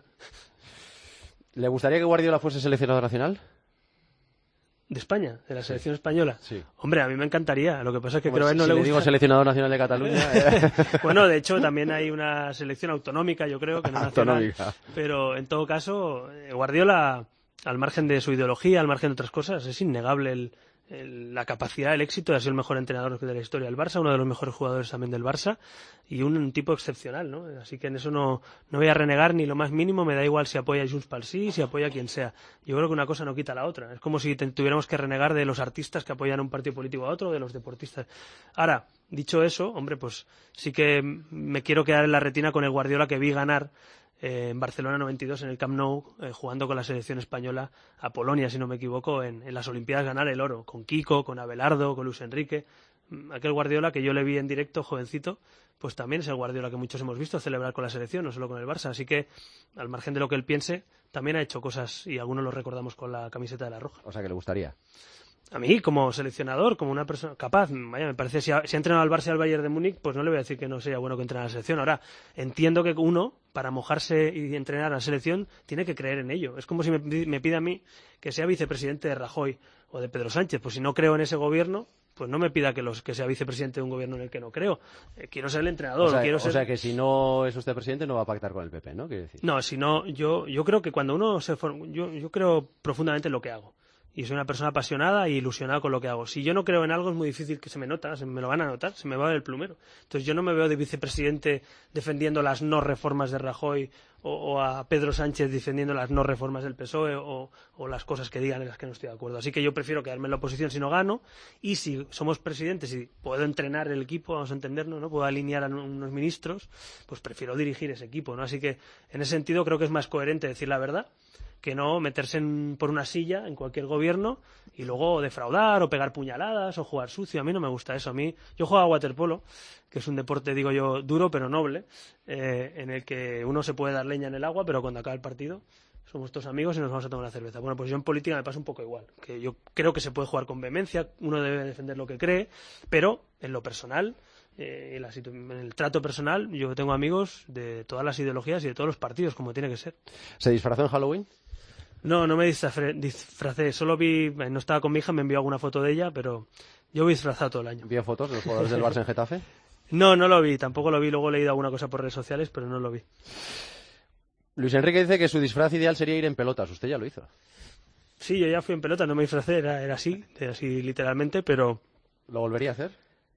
¿Le gustaría que Guardiola fuese seleccionador nacional? ¿De España? ¿De la selección sí. española? Sí. Hombre, a mí me encantaría. Lo que pasa es que Como creo que si, no si le gusta. gusta. Digo seleccionador nacional de Cataluña. Eh. Bueno, de hecho, también hay una selección autonómica, yo creo, que no nacional. Pero en todo caso, Guardiola, al margen de su ideología, al margen de otras cosas, es innegable el, el, la capacidad, el éxito. Ha sido el mejor entrenador de la historia del Barça, uno de los mejores jugadores también del Barça y un, un tipo excepcional, ¿no? Así que en eso no, no voy a renegar ni lo más mínimo. Me da igual si apoya a Junts pel Sí, si apoya a quien sea. Yo creo que una cosa no quita la otra. Es como si te, tuviéramos que renegar de los artistas que apoyan a un partido político a otro, de los deportistas. Ahora, dicho eso, hombre, pues sí que me quiero quedar en la retina con el Guardiola que vi ganar eh, en Barcelona noventa y dos, en el Camp Nou, eh, jugando con la selección española a Polonia, si no me equivoco, en, en las Olimpiadas, ganar el oro, con Kiko, con Abelardo, con Luis Enrique. Aquel Guardiola que yo le vi en directo, jovencito, pues también es el Guardiola que muchos hemos visto celebrar con la selección, no solo con el Barça. Así que, al margen de lo que él piense, también ha hecho cosas y algunos lo recordamos con la camiseta de la Roja. O sea, que le gustaría. A mí, como seleccionador, como una persona capaz, vaya, me parece, si ha, si ha entrenado al Barça y al Bayern de Múnich, pues no le voy a decir que no sería bueno que entrenara a la selección. Ahora, entiendo que uno, para mojarse y entrenar a la selección, tiene que creer en ello. Es como si me, me pide a mí que sea vicepresidente de Rajoy o de Pedro Sánchez. Pues si no creo en ese gobierno, pues no me pida que, los, que sea vicepresidente de un gobierno en el que no creo. Eh, quiero ser el entrenador. O sea, quiero o ser... sea que si no es usted presidente no va a pactar con el P P, ¿no? Quiere decir. No, si no, yo, yo creo que cuando uno se forma, yo, yo creo profundamente en lo que hago. Y soy una persona apasionada y ilusionada con lo que hago. Si yo no creo en algo es muy difícil que se me nota, se me lo van a notar, se me va a ver el plumero. Entonces yo no me veo de vicepresidente defendiendo las no reformas de Rajoy o, o a Pedro Sánchez defendiendo las no reformas del P S O E o, o las cosas que digan en las que no estoy de acuerdo. Así que yo prefiero quedarme en la oposición si no gano, y si somos presidentes y puedo entrenar el equipo, vamos a entendernos, ¿no? Puedo alinear a unos ministros, pues prefiero dirigir ese equipo, ¿no? Así que en ese sentido creo que es más coherente decir la verdad que no meterse en, por una silla en cualquier gobierno y luego defraudar o pegar puñaladas o jugar sucio. A mí no me gusta eso. A mí, yo juego a waterpolo, que es un deporte, digo yo, duro pero noble, eh, en el que uno se puede dar leña en el agua, pero cuando acaba el partido somos todos amigos y nos vamos a tomar una cerveza. Bueno, pues yo en política me pasa un poco igual, que yo creo que se puede jugar con vehemencia, uno debe defender lo que cree, pero en lo personal, eh, en, la en el trato personal, yo tengo amigos de todas las ideologías y de todos los partidos, como tiene que ser. ¿Se disfrazó en Halloween? No, no me disfracé, solo vi, no estaba con mi hija, me envió alguna foto de ella, pero yo vi disfrazado todo el año. ¿Vio fotos de los jugadores del Barça en Getafe? No, no lo vi, tampoco lo vi, luego he leído alguna cosa por redes sociales, pero no lo vi. Luis Enrique dice que su disfraz ideal sería ir en pelotas, usted ya lo hizo. Sí, yo ya fui en pelota, no me disfracé, era, era así, era así literalmente, pero... ¿Lo volvería a hacer?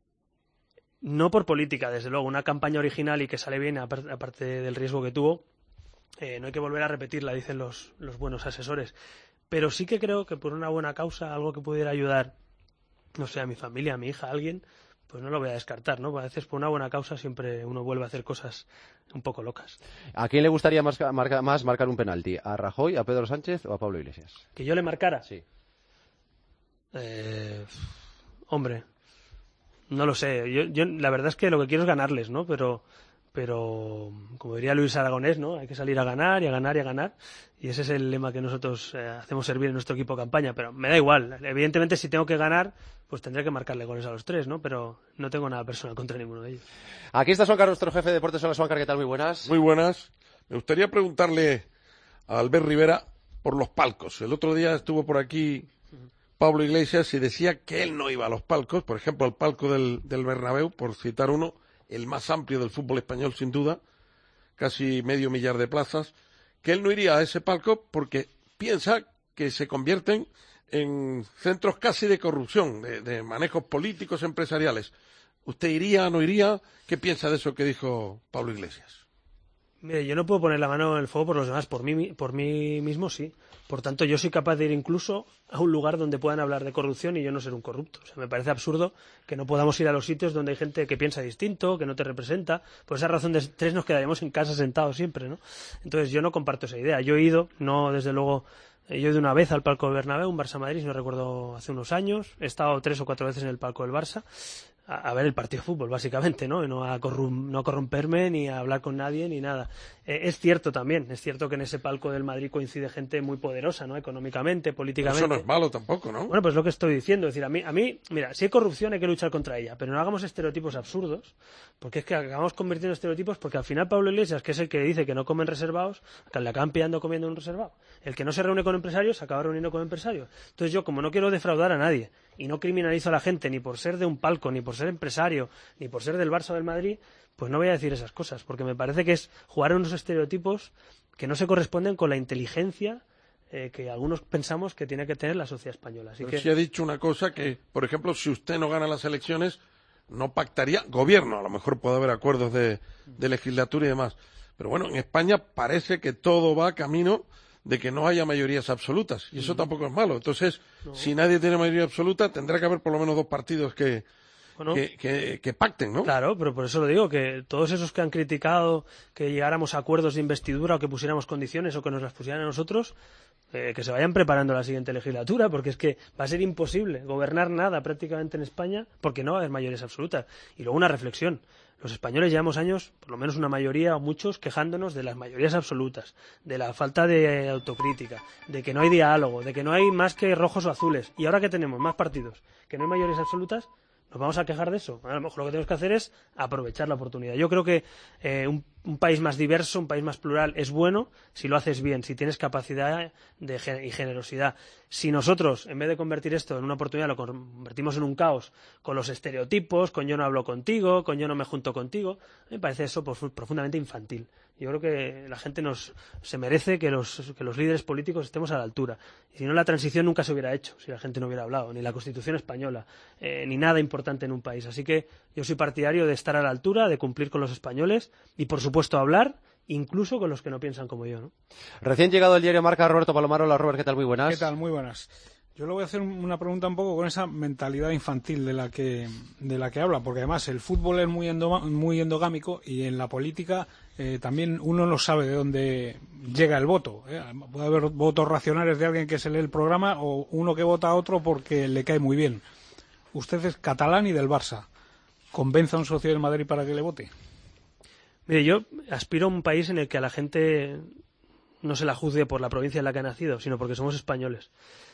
No por política, desde luego, una campaña original y que sale bien, aparte del riesgo que tuvo. Eh, no hay que volver a repetirla, dicen los, los buenos asesores. Pero sí que creo que por una buena causa, algo que pudiera ayudar, no sé, a mi familia, a mi hija, a alguien, pues no lo voy a descartar, ¿no? A veces por una buena causa siempre uno vuelve a hacer cosas un poco locas. ¿A quién le gustaría más, marca, más marcar un penalti? ¿A Rajoy, a Pedro Sánchez o a Pablo Iglesias? ¿Que yo le marcara? Sí. Eh, hombre, no lo sé. Yo, yo la verdad es que lo que quiero es ganarles, ¿no? Pero... pero como diría Luis Aragonés, ¿no? Hay que salir a ganar y a ganar y a ganar, y ese es el lema que nosotros eh, hacemos servir en nuestro equipo de campaña, pero me da igual, evidentemente si tengo que ganar pues tendré que marcarle goles a los tres, ¿no? Pero no tengo nada personal contra ninguno de ellos. Aquí está Suancar, nuestro jefe de deportes. Hola Suancar, ¿qué tal? Muy buenas. Muy buenas. Me gustaría preguntarle a Albert Rivera por los palcos. El otro día estuvo por aquí Pablo Iglesias y decía que él no iba a los palcos, por ejemplo al palco del, del Bernabéu, por citar uno, el más amplio del fútbol español sin duda, casi medio millar de plazas, que él no iría a ese palco porque piensa que se convierten en centros casi de corrupción, de, de manejos políticos empresariales. ¿Usted iría, no iría? ¿Qué piensa de eso que dijo Pablo Iglesias? Mire, yo no puedo poner la mano en el fuego por los demás, por mí, por mí mismo sí. Por tanto, yo soy capaz de ir incluso a un lugar donde puedan hablar de corrupción y yo no ser un corrupto. O sea, me parece absurdo que no podamos ir a los sitios donde hay gente que piensa distinto, que no te representa. Por esa razón de tres nos quedaríamos en casa sentados siempre, ¿no? Entonces yo no comparto esa idea. Yo he ido, no desde luego, yo he ido una vez al palco del Bernabéu, un Barça-Madrid, si no recuerdo, hace unos años. He estado tres o cuatro veces en el palco del Barça a, a ver el partido de fútbol, básicamente, ¿no? Y no a, corrum, no a corromperme ni a hablar con nadie ni nada. Eh, es cierto también, es cierto que en ese palco del Madrid coincide gente muy poderosa, ¿no? Económicamente, políticamente. Pero eso no es malo tampoco, ¿no? Bueno, pues lo que estoy diciendo, es decir, a mí, a mí, mira, si hay corrupción hay que luchar contra ella, pero no hagamos estereotipos absurdos, porque es que acabamos convirtiendo estereotipos, porque al final Pablo Iglesias, que es el que dice que no comen reservados, que le acaban pillando comiendo un reservado. El que no se reúne con empresarios, se acaba reuniendo con empresarios. Entonces yo, como no quiero defraudar a nadie, y no criminalizo a la gente ni por ser de un palco, ni por ser empresario, ni por ser del Barça o del Madrid, pues no voy a decir esas cosas, porque me parece que es jugar en unos estereotipos que no se corresponden con la inteligencia eh, que algunos pensamos que tiene que tener la sociedad española. Así Pero que... sí ha dicho una cosa que, por ejemplo, si usted no gana las elecciones, no pactaría gobierno. A lo mejor puede haber acuerdos de, de legislatura y demás. Pero bueno, en España parece que todo va camino de que no haya mayorías absolutas, y eso tampoco es malo. Entonces, no. Si nadie tiene mayoría absoluta, tendrá que haber por lo menos dos partidos que, bueno, que, que, que pacten, ¿no? Claro, pero por eso lo digo, que todos esos que han criticado que llegáramos a acuerdos de investidura o que pusiéramos condiciones o que nos las pusieran a nosotros, eh, que se vayan preparando la siguiente legislatura, porque es que va a ser imposible gobernar nada prácticamente en España porque no va a haber mayorías absolutas. Y luego una reflexión. Los españoles llevamos años, por lo menos una mayoría o muchos, quejándonos de las mayorías absolutas, de la falta de autocrítica, de que no hay diálogo, de que no hay más que rojos o azules. Y ahora que tenemos más partidos, que no hay mayorías absolutas, ¿nos vamos a quejar de eso? A lo mejor lo que tenemos que hacer es aprovechar la oportunidad. Yo creo que eh, un, un país más diverso, un país más plural es bueno si lo haces bien, si tienes capacidad de, y generosidad. Si nosotros, en vez de convertir esto en una oportunidad, lo convertimos en un caos con los estereotipos, con yo no hablo contigo, con yo no me junto contigo, me parece eso pues, profundamente infantil. Yo creo que la gente nos se merece que los, que los líderes políticos estemos a la altura. Y si no, la transición nunca se hubiera hecho, si la gente no hubiera hablado, ni la Constitución española, eh, ni nada importante en un país. Así que yo soy partidario de estar a la altura, de cumplir con los españoles y, por supuesto, hablar, incluso con los que no piensan como yo, ¿no? Recién llegado el diario Marca, Roberto Palomar. Hola, Robert, ¿qué tal? Muy buenas. ¿Qué tal? Muy buenas. Yo le voy a hacer una pregunta un poco con esa mentalidad infantil de la que de la que habla, porque además el fútbol es muy, endo, muy endogámico y en la política eh, también uno no sabe de dónde llega el voto. ¿eh? Puede haber votos racionales de alguien que se lee el programa o uno que vota a otro porque le cae muy bien. Usted es catalán y del Barça. ¿Convence a un socio del Madrid para que le vote? Mire, yo aspiro a un país en el que a la gente no se la juzgue por la provincia en la que ha nacido, sino porque somos españoles.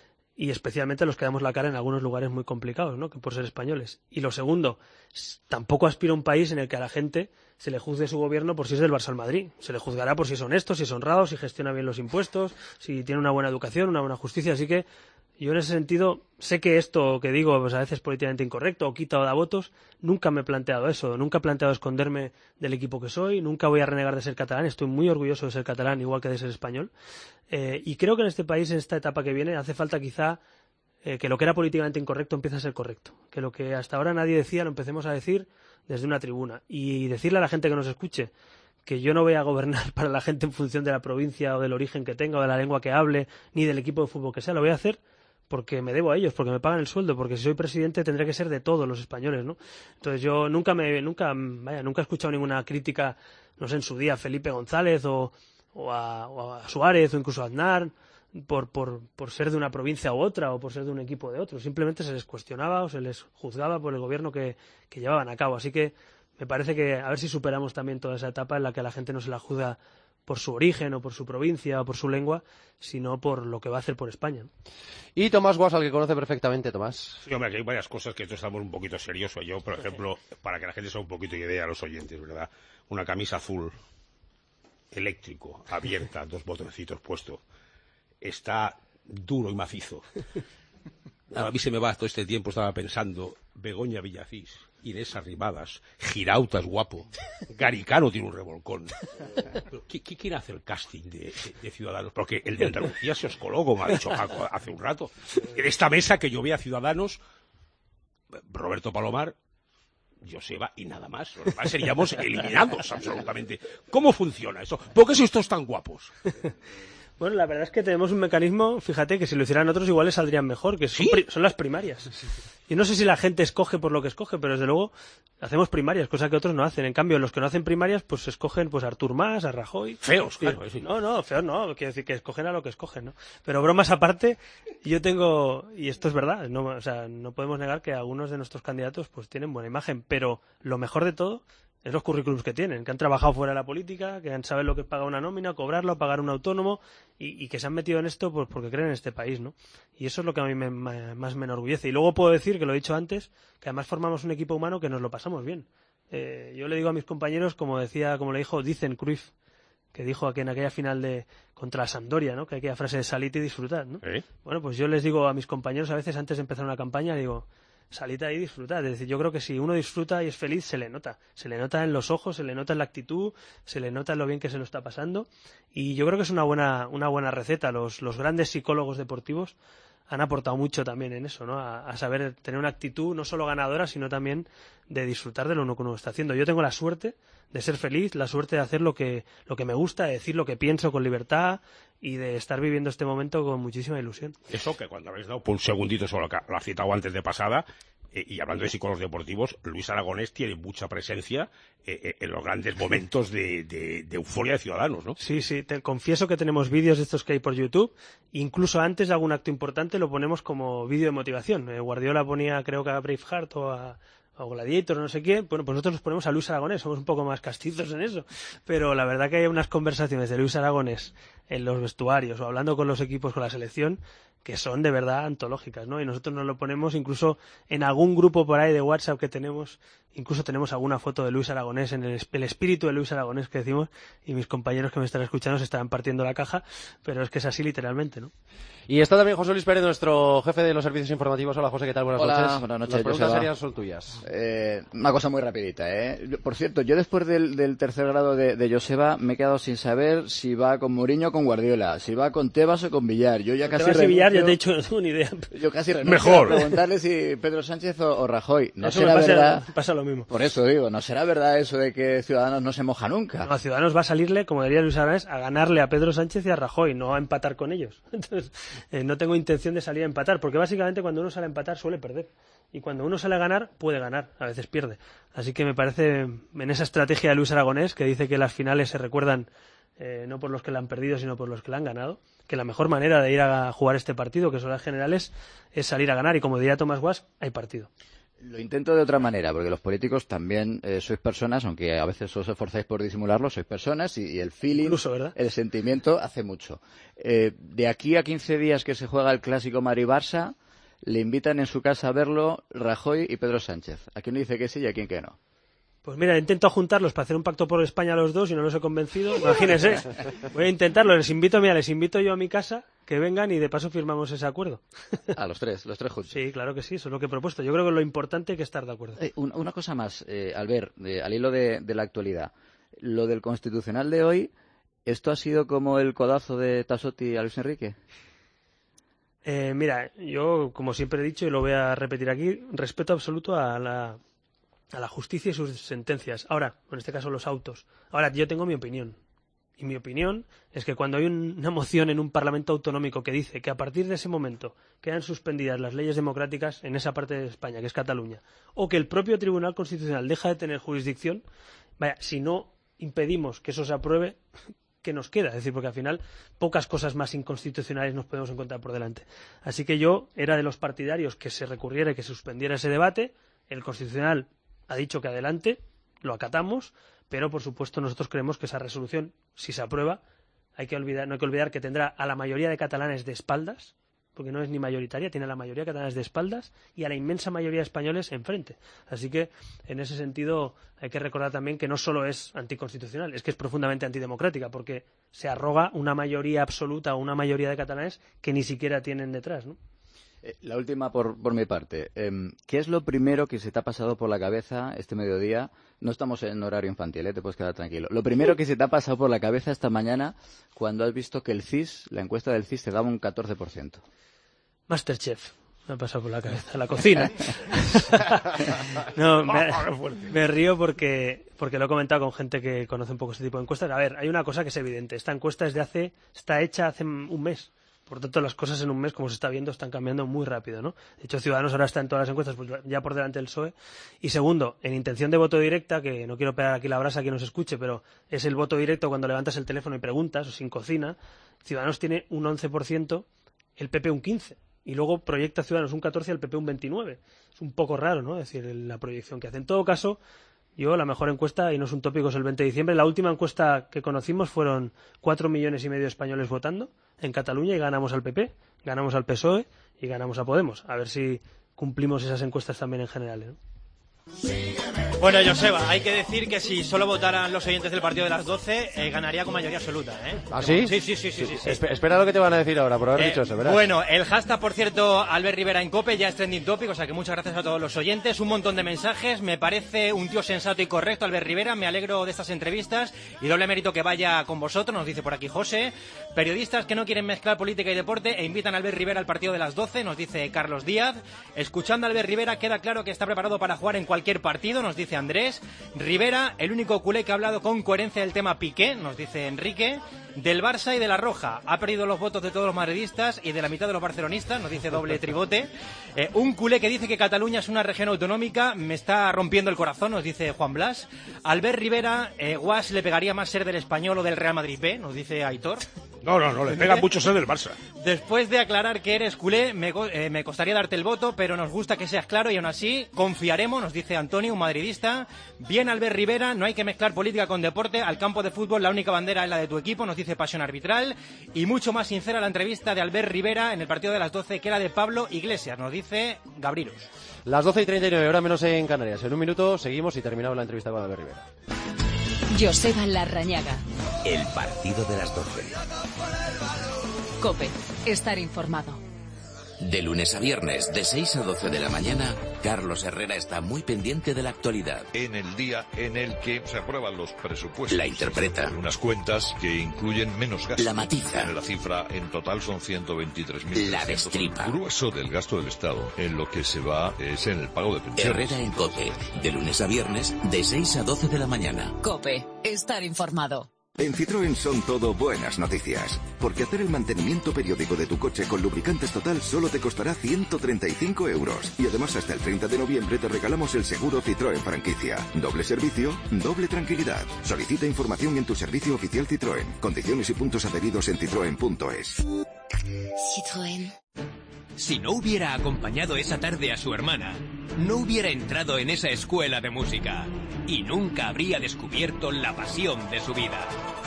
Y especialmente los que damos la cara en algunos lugares muy complicados, ¿no? Que por ser españoles. Y lo segundo, tampoco aspiro a un país en el que a la gente se le juzgue su gobierno por si es del Barça al Madrid. Se le juzgará por si es honesto, si es honrado, si gestiona bien los impuestos, si tiene una buena educación, una buena justicia. Así que yo en ese sentido sé que esto que digo pues a veces es políticamente incorrecto o quita o da votos. Nunca me he planteado eso, nunca he planteado esconderme del equipo que soy, nunca voy a renegar de ser catalán. Estoy muy orgulloso de ser catalán igual que de ser español. Eh, y creo que en este país, en esta etapa que viene, hace falta quizá eh, que lo que era políticamente incorrecto empiece a ser correcto. Que lo que hasta ahora nadie decía lo empecemos a decir desde una tribuna. Y decirle a la gente que nos escuche que yo no voy a gobernar para la gente en función de la provincia o del origen que tenga o de la lengua que hable, ni del equipo de fútbol que sea. Lo voy a hacer porque me debo a ellos, porque me pagan el sueldo, porque si soy presidente tendré que ser de todos los españoles, ¿no? Entonces yo nunca me, nunca, vaya, nunca he escuchado ninguna crítica, no sé, en su día a Felipe González o, o, a, o a Suárez o incluso a Aznar por, por, por ser de una provincia u otra o por ser de un equipo de otro. Simplemente se les cuestionaba o se les juzgaba por el gobierno que, que llevaban a cabo. Así que me parece que a ver si superamos también toda esa etapa en la que a la gente no se la juzga por su origen o por su provincia o por su lengua, sino por lo que va a hacer por España. Y Tomás Guas, al que conoce perfectamente, Tomás. Sí, hombre, aquí hay varias cosas que esto estamos un poquito serios. Yo, por ejemplo, para que la gente se haga un poquito de idea a los oyentes, ¿verdad? Una camisa azul eléctrico, abierta, dos botoncitos puestos. Está duro y macizo. A mí se me va todo este tiempo, estaba pensando, Begoña Villacís, Inés Arrimadas, Girautas guapo, Garicano tiene un revolcón. ¿Quién hace el casting de, de, de Ciudadanos? Porque el de Andalucía se os coló, como ha dicho Jaco hace un rato. En esta mesa que yo vea Ciudadanos, Roberto Palomar, Joseba y nada más. Los demás seríamos eliminados absolutamente. ¿Cómo funciona eso? ¿Por qué si estos tan guapos? Bueno, la verdad es que tenemos un mecanismo, fíjate, que si lo hicieran otros igual les saldrían mejor, que son, ¿Sí? son las primarias. Y no sé si la gente escoge por lo que escoge, pero desde luego hacemos primarias, cosa que otros no hacen. En cambio, los que no hacen primarias, pues escogen pues a Artur Mas, a Rajoy. Feos, claro. Sí. No, no, feos no, quiero decir que escogen a lo que escogen, ¿no? Pero bromas aparte, yo tengo, y esto es verdad, no, o sea, no podemos negar que algunos de nuestros candidatos pues tienen buena imagen, pero lo mejor de todo es los currículums que tienen, que han trabajado fuera de la política, que han sabido lo que es pagar una nómina, cobrarlo, pagar un autónomo y, y que se han metido en esto pues porque creen en este país, ¿no? Y eso es lo que a mí me, me, más me enorgullece. Y luego puedo decir, que lo he dicho antes, que además formamos un equipo humano que nos lo pasamos bien. Eh, yo le digo a mis compañeros, como decía, como le dijo Dicen Cruyff, que dijo aquí en aquella final de contra la Sampdoria, ¿no? Que hay aquella frase de salid y disfrutad, ¿no? ¿Eh? Bueno, pues yo les digo a mis compañeros a veces antes de empezar una campaña, digo, salid ahí y disfrutad. Es decir, yo creo que si uno disfruta y es feliz, se le nota. Se le nota en los ojos, se le nota en la actitud, se le nota en lo bien que se lo está pasando. Y yo creo que es una buena, una buena receta. Los, los grandes psicólogos deportivos han aportado mucho también en eso, ¿no? A, a saber tener una actitud no solo ganadora, sino también de disfrutar de lo que uno está haciendo. Yo tengo la suerte de ser feliz, la suerte de hacer lo que, lo que me gusta, de decir lo que pienso con libertad y de estar viviendo este momento con muchísima ilusión. Eso que cuando habéis dado por un segundito, solo lo has citado antes de pasada, Eh, y hablando de psicólogos deportivos, Luis Aragonés tiene mucha presencia eh, eh, en los grandes momentos de, de, de euforia de Ciudadanos, ¿no? Sí, sí, te confieso que tenemos vídeos de estos que hay por YouTube. Incluso antes de algún acto importante lo ponemos como vídeo de motivación. Eh, Guardiola ponía, creo que a Braveheart o a... o Gladiator, no sé qué, bueno, pues nosotros nos ponemos a Luis Aragonés, somos un poco más castizos en eso, pero la verdad que hay unas conversaciones de Luis Aragonés en los vestuarios o hablando con los equipos, con la selección, que son de verdad antológicas, ¿no? Y nosotros nos lo ponemos incluso en algún grupo por ahí de WhatsApp que tenemos, incluso tenemos alguna foto de Luis Aragonés, en el, el espíritu de Luis Aragonés que decimos, y mis compañeros que me están escuchando se estarán partiendo la caja, pero es que es así literalmente, ¿no? Y está también José Luis Pérez, nuestro jefe de los servicios informativos. Hola, José, ¿qué tal? Buenas Hola, noches. Buenas noches. Las preguntas Joseba. serias son tuyas. Eh, una cosa muy rapidita, ¿eh? Por cierto, yo después del, del tercer grado de, de Joseba me he quedado sin saber si va con Mourinho o con Guardiola, si va con Tebas o con Villar. Yo ya casi Tebas y Villar, renuncio, ya te he dicho, no tengo ni idea. Yo casi renuncio Mejor. a preguntarle si Pedro Sánchez o, o Rajoy. No eso será me pasa, verdad. pasa lo mismo. Por eso digo, no será verdad eso de que Ciudadanos no se moja nunca. No, a Ciudadanos va a salirle, como diría Luis Aragonés, a ganarle a Pedro Sánchez y a Rajoy, no a empatar con ellos. Entonces, eh, no tengo intención de salir a empatar, porque básicamente cuando uno sale a empatar suele perder. Y cuando uno sale a ganar, puede ganar, a veces pierde. Así que me parece, en esa estrategia de Luis Aragonés, que dice que las finales se recuerdan eh, no por los que la han perdido, sino por los que la han ganado, que la mejor manera de ir a jugar este partido, que son las generales, es salir a ganar. Y como diría Thomas Wass, hay partido. Lo intento de otra manera, porque los políticos también eh, sois personas, aunque a veces os esforzáis por disimularlo, sois personas y, y el feeling, Incluso, ¿verdad? el sentimiento hace mucho. Eh, de aquí a quince días que se juega el clásico Madrid-Barça, le invitan en su casa a verlo Rajoy y Pedro Sánchez. ¿A quién le dice que sí y a quién que no? Pues mira, intento juntarlos para hacer un pacto por España los dos y no los he convencido. Imagínense, voy a intentarlo. Les invito, mira, les invito yo a mi casa, que vengan y de paso firmamos ese acuerdo. A los tres, los tres juntos. Sí, claro que sí, eso es lo que he propuesto. Yo creo que lo importante es que estar de acuerdo. Eh, una, una cosa más, eh, Albert, eh, al hilo de, de la actualidad. Lo del Constitucional de hoy, ¿esto ha sido como el codazo de Tassotti a Luis Enrique? Eh, mira, yo, como siempre he dicho y lo voy a repetir aquí, respeto absoluto a la... a la justicia y sus sentencias. Ahora, en este caso los autos. Ahora, yo tengo mi opinión. Y mi opinión es que cuando hay un, una moción en un Parlamento autonómico que dice que a partir de ese momento quedan suspendidas las leyes democráticas en esa parte de España, que es Cataluña, o que el propio Tribunal Constitucional deja de tener jurisdicción, vaya, si no impedimos que eso se apruebe, ¿qué nos queda? Es decir, porque al final pocas cosas más inconstitucionales nos podemos encontrar por delante. Así que yo era de los partidarios que se recurriera y que se suspendiera ese debate. El Constitucional ha dicho que adelante, lo acatamos, pero por supuesto nosotros creemos que esa resolución, si se aprueba, hay que olvidar, no hay que olvidar que tendrá a la mayoría de catalanes de espaldas, porque no es ni mayoritaria, tiene a la mayoría de catalanes de espaldas y a la inmensa mayoría de españoles enfrente. Así que, en ese sentido, hay que recordar también que no solo es anticonstitucional, es que es profundamente antidemocrática, porque se arroga una mayoría absoluta o una mayoría de catalanes que ni siquiera tienen detrás, ¿no? La última por, por mi parte. Eh, ¿Qué es lo primero que se te ha pasado por la cabeza este mediodía? No estamos en horario infantil, ¿eh? Te puedes quedar tranquilo. Lo primero que se te ha pasado por la cabeza esta mañana cuando has visto que el C I S, la encuesta del C I S, te daba un catorce por ciento. Masterchef. Me ha pasado por la cabeza. La cocina. No, me, me río porque, porque lo he comentado con gente que conoce un poco este tipo de encuestas. A ver, hay una cosa que es evidente. Esta encuesta es de hace, está hecha hace un mes. Por tanto, las cosas en un mes, como se está viendo, están cambiando muy rápido, ¿no? De hecho, Ciudadanos ahora está en todas las encuestas, pues ya por delante del P S O E. Y segundo, en intención de voto directa, que no quiero pegar aquí la brasa a quien nos escuche, pero es el voto directo cuando levantas el teléfono y preguntas, o sin cocina. Ciudadanos tiene un once por ciento, el P P un quince por ciento. Y luego proyecta Ciudadanos un catorce por ciento y el P P un veintinueve por ciento. Es un poco raro, ¿no? Es decir, la proyección que hace. En todo caso, yo, la mejor encuesta, y no es un tópico, es el veinte de diciembre. La última encuesta que conocimos fueron cuatro millones y medio de españoles votando en Cataluña y ganamos al P P, ganamos al P S O E y ganamos a Podemos. A ver si cumplimos esas encuestas también en general, ¿no? Bueno, Joseba, hay que decir que si solo votaran los oyentes del partido de las doce, eh, ganaría con mayoría absoluta, ¿eh? ¿Ah, sí? Sí, sí, sí, sí, sí, sí. Espe- espera lo que te van a decir ahora por haber Eh, dicho eso, ¿verdad? Bueno, el hashtag, por cierto, Albert Rivera en COPE ya es trending topic, o sea que muchas gracias a todos los oyentes, un montón de mensajes, me parece un tío sensato y correcto, Albert Rivera, me alegro de estas entrevistas y doble mérito que vaya con vosotros, nos dice por aquí José. Periodistas que no quieren mezclar política y deporte e invitan a Albert Rivera al partido de las doce, nos dice Carlos Díaz. Escuchando a Albert Rivera queda claro que está preparado para jugar en cualquier partido, nos dice dice Andrés. Rivera, el único culé que ha hablado con coherencia del tema Piqué, nos dice Enrique. Del Barça y de la Roja, ha perdido los votos de todos los madridistas y de la mitad de los barcelonistas, nos dice doble tribote. Eh, un culé que dice que Cataluña es una región autonómica, me está rompiendo el corazón, nos dice Juan Blas. Albert Rivera, eh, Guas le pegaría más ser del Español o del Real Madrid B, nos dice Aitor. No, no, no, le pega mucho ser del Barça. Después de aclarar que eres culé, me, eh, me costaría darte el voto, pero nos gusta que seas claro y aún así confiaremos, nos dice Antonio, un madridista. Bien, Albert Rivera, no hay que mezclar política con deporte, al campo de fútbol la única bandera es la de tu equipo, nos dice Pasión Arbitral. Y mucho más sincera la entrevista de Albert Rivera en el partido de las doce que la de Pablo Iglesias, nos dice Gabrielus. Las doce y treinta y nueve, hora menos en Canarias. En un minuto seguimos y terminamos la entrevista con Albert Rivera. Joseba Larrañaga. El partido de las doce. COPE. Estar informado. De lunes a viernes, de seis a doce de la mañana, Carlos Herrera está muy pendiente de la actualidad. En el día en el que se aprueban los presupuestos. La interpreta. Unas cuentas que incluyen menos gastos. La matiza. La cifra en total son ciento veintitrés mil. La destripa. El grueso del gasto del Estado en lo que se va es en el pago de pensiones. Herrera en COPE. De lunes a viernes, de seis a doce de la mañana. COPE. Estar informado. En Citroën son todo buenas noticias, porque hacer el mantenimiento periódico de tu coche con lubricantes Total solo te costará ciento treinta y cinco euros. Y además hasta el treinta de noviembre te regalamos el seguro Citroën franquicia. Doble servicio, doble tranquilidad. Solicita información en tu servicio oficial Citroën. Condiciones y puntos adheridos en citroen punto es. Citroën. Si no hubiera acompañado esa tarde a su hermana, no hubiera entrado en esa escuela de música y nunca habría descubierto la pasión de su vida.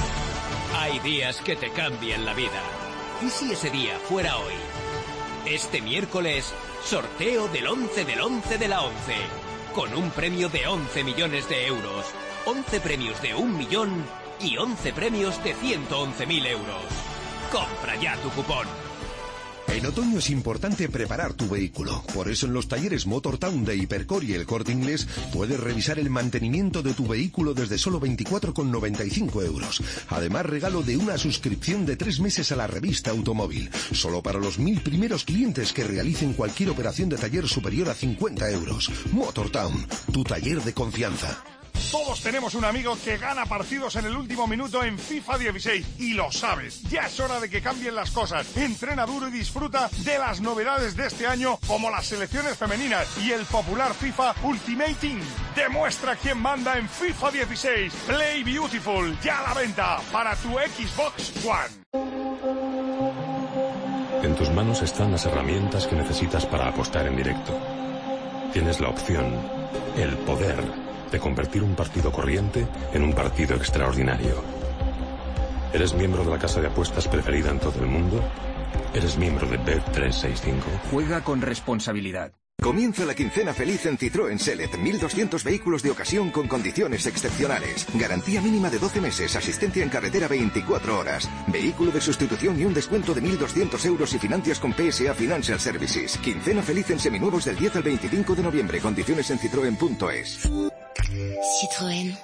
Hay días que te cambian la vida. ¿Y si ese día fuera hoy? Este miércoles, sorteo del once del once de la once, con un premio de once millones de euros, once premios de un millón y once premios de ciento once mil euros. Compra ya tu cupón. En otoño es importante preparar tu vehículo. Por eso en los talleres Motortown de Hipercor y El Corte Inglés puedes revisar el mantenimiento de tu vehículo desde solo veinticuatro con noventa y cinco euros. Además, regalo de una suscripción de tres meses a la revista Automóvil. Solo para los mil primeros clientes que realicen cualquier operación de taller superior a cincuenta euros. Motortown, tu taller de confianza. Todos tenemos un amigo que gana partidos en el último minuto en FIFA dieciséis y lo sabes. Ya es hora de que cambien las cosas. Entrena duro y disfruta de las novedades de este año como las selecciones femeninas y el popular FIFA Ultimate Team. Demuestra quién manda en FIFA dieciséis. Play Beautiful, ya a la venta para tu Xbox One. En tus manos están las herramientas que necesitas para apostar en directo. Tienes la opción, el poder, de convertir un partido corriente en un partido extraordinario. ¿Eres miembro de la casa de apuestas preferida en todo el mundo? ¿Eres miembro de Bet trescientos sesenta y cinco? Juega con responsabilidad. Comienza la quincena feliz en Citroën Select. mil doscientos vehículos de ocasión con condiciones excepcionales. Garantía mínima de doce meses, asistencia en carretera veinticuatro horas. Vehículo de sustitución y un descuento de mil doscientos euros si financias con P S A Financial Services. Quincena feliz en seminuevos del diez al veinticinco de noviembre. Condiciones en citroen punto es. Citroën.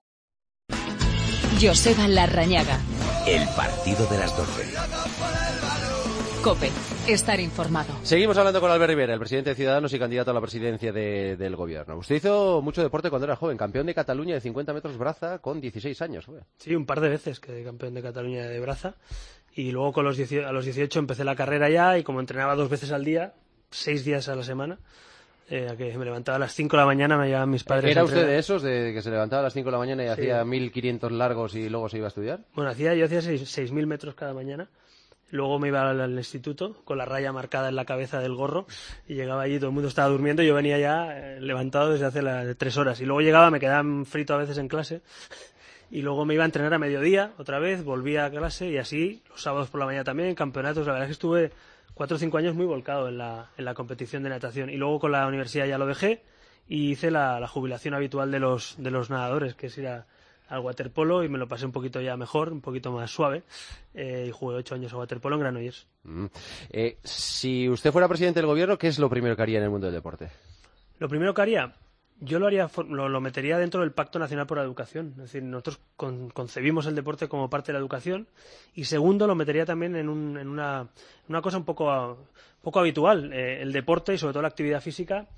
Joseba Larrañaga. El partido de las doce. COPE. Estar informado. Seguimos hablando con Albert Rivera, el presidente de Ciudadanos y candidato a la presidencia de, del gobierno. Usted hizo mucho deporte cuando era joven, campeón de Cataluña de cincuenta metros braza con dieciséis años. Joder. Sí, un par de veces quedé campeón de Cataluña de braza. Y luego con los dieciocho, a los dieciocho empecé la carrera ya y como entrenaba dos veces al día, seis días a la semana, eh, a que me levantaba a las cinco de la mañana, me llevaban mis padres. ¿Era usted de esos, de que se levantaba a las cinco de la mañana y sí. hacía mil quinientos largos y luego se iba a estudiar? Bueno, hacía, yo hacía seis mil metros cada mañana. Luego me iba al, al instituto con la raya marcada en la cabeza del gorro y llegaba allí, todo el mundo estaba durmiendo y yo venía ya eh, levantado desde hace la, de tres horas. Y luego llegaba, me quedaba frito a veces en clase y luego me iba a entrenar a mediodía otra vez, volvía a clase y así los sábados por la mañana también, campeonatos. La verdad es que estuve cuatro o cinco años muy volcado en la, en la competición de natación y luego con la universidad ya lo dejé y hice la, la jubilación habitual de los, de los nadadores, que es ir a al waterpolo y me lo pasé un poquito ya mejor, un poquito más suave eh, y jugué ocho años a waterpolo en Granollers. Mm. Eh, si usted fuera presidente del gobierno, ¿qué es lo primero que haría en el mundo del deporte? Lo primero que haría, yo lo haría, lo, lo metería dentro del Pacto Nacional por la Educación. Es decir, nosotros con, concebimos el deporte como parte de la educación y segundo lo metería también en, un, en una, una cosa un poco, poco habitual. Eh, el deporte y sobre todo la actividad física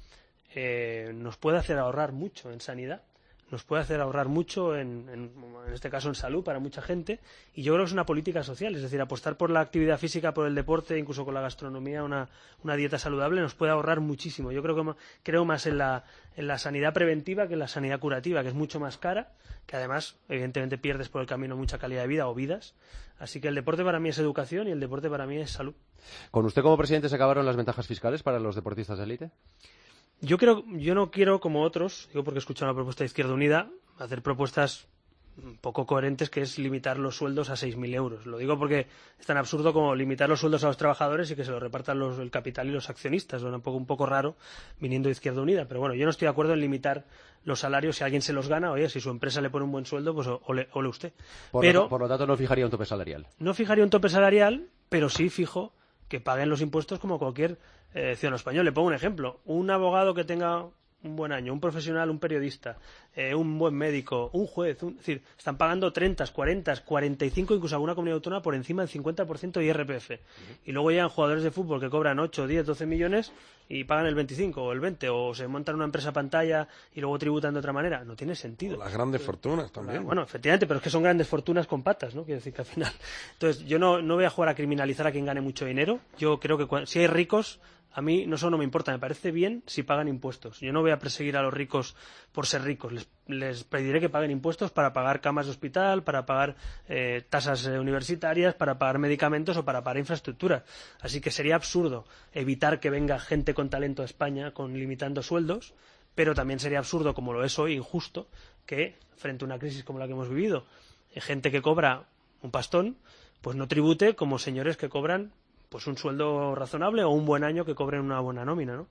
eh, nos puede hacer ahorrar mucho en sanidad, nos puede hacer ahorrar mucho, en, en, en este caso en salud para mucha gente, y yo creo que es una política social, es decir, apostar por la actividad física, por el deporte, incluso con la gastronomía, una, una dieta saludable, nos puede ahorrar muchísimo. Yo creo que creo más en la, en la sanidad preventiva que en la sanidad curativa, que es mucho más cara, que además, evidentemente, pierdes por el camino mucha calidad de vida o vidas. Así que el deporte para mí es educación y el deporte para mí es salud. ¿Con usted como presidente se acabaron las ventajas fiscales para los deportistas de élite? Yo creo, yo no quiero, como otros, digo porque he escuchado la propuesta de Izquierda Unida, hacer propuestas poco coherentes, que es limitar los sueldos a seis mil euros. Lo digo porque es tan absurdo como limitar los sueldos a los trabajadores y que se los repartan los, el capital y los accionistas. Suena un poco, un poco raro viniendo de Izquierda Unida, pero bueno, yo no estoy de acuerdo en limitar los salarios. Si alguien se los gana, oye, si su empresa le pone un buen sueldo, pues ole, ole usted. Por, pero, lo, por lo tanto, no fijaría un tope salarial. No fijaría un tope salarial, pero sí fijo que paguen los impuestos como cualquier eh, ciudadano español. Le pongo un ejemplo. Un abogado que tenga un buen año, un profesional, un periodista, eh, un buen médico, un juez, un, es decir, están pagando treinta, cuarenta, cuarenta y cinco, incluso alguna comunidad autónoma por encima del cincuenta por ciento de I R P F. Uh-huh. Y luego llegan jugadores de fútbol que cobran ocho, diez, doce millones y pagan el veinticinco o el veinte, o se montan una empresa pantalla y luego tributan de otra manera. No tiene sentido. O las grandes fortunas también. Bueno, efectivamente, pero es que son grandes fortunas con patas, ¿no? Quiero decir que al final... Entonces, yo no, no voy a jugar a criminalizar a quien gane mucho dinero. Yo creo que cuando, si hay ricos... A mí no solo no me importa, me parece bien si pagan impuestos. Yo no voy a perseguir a los ricos por ser ricos. Les, les pediré que paguen impuestos para pagar camas de hospital, para pagar eh, tasas eh, universitarias, para pagar medicamentos o para pagar infraestructura. Así que sería absurdo evitar que venga gente con talento a España con limitando sueldos, pero también sería absurdo, como lo es hoy, injusto, que frente a una crisis como la que hemos vivido, eh, gente que cobra un pastón, pues no tribute como señores que cobran pues un sueldo razonable o un buen año que cobren una buena nómina, ¿no?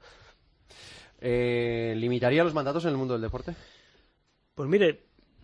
Eh, ¿Limitaría los mandatos en el mundo del deporte? Pues mire,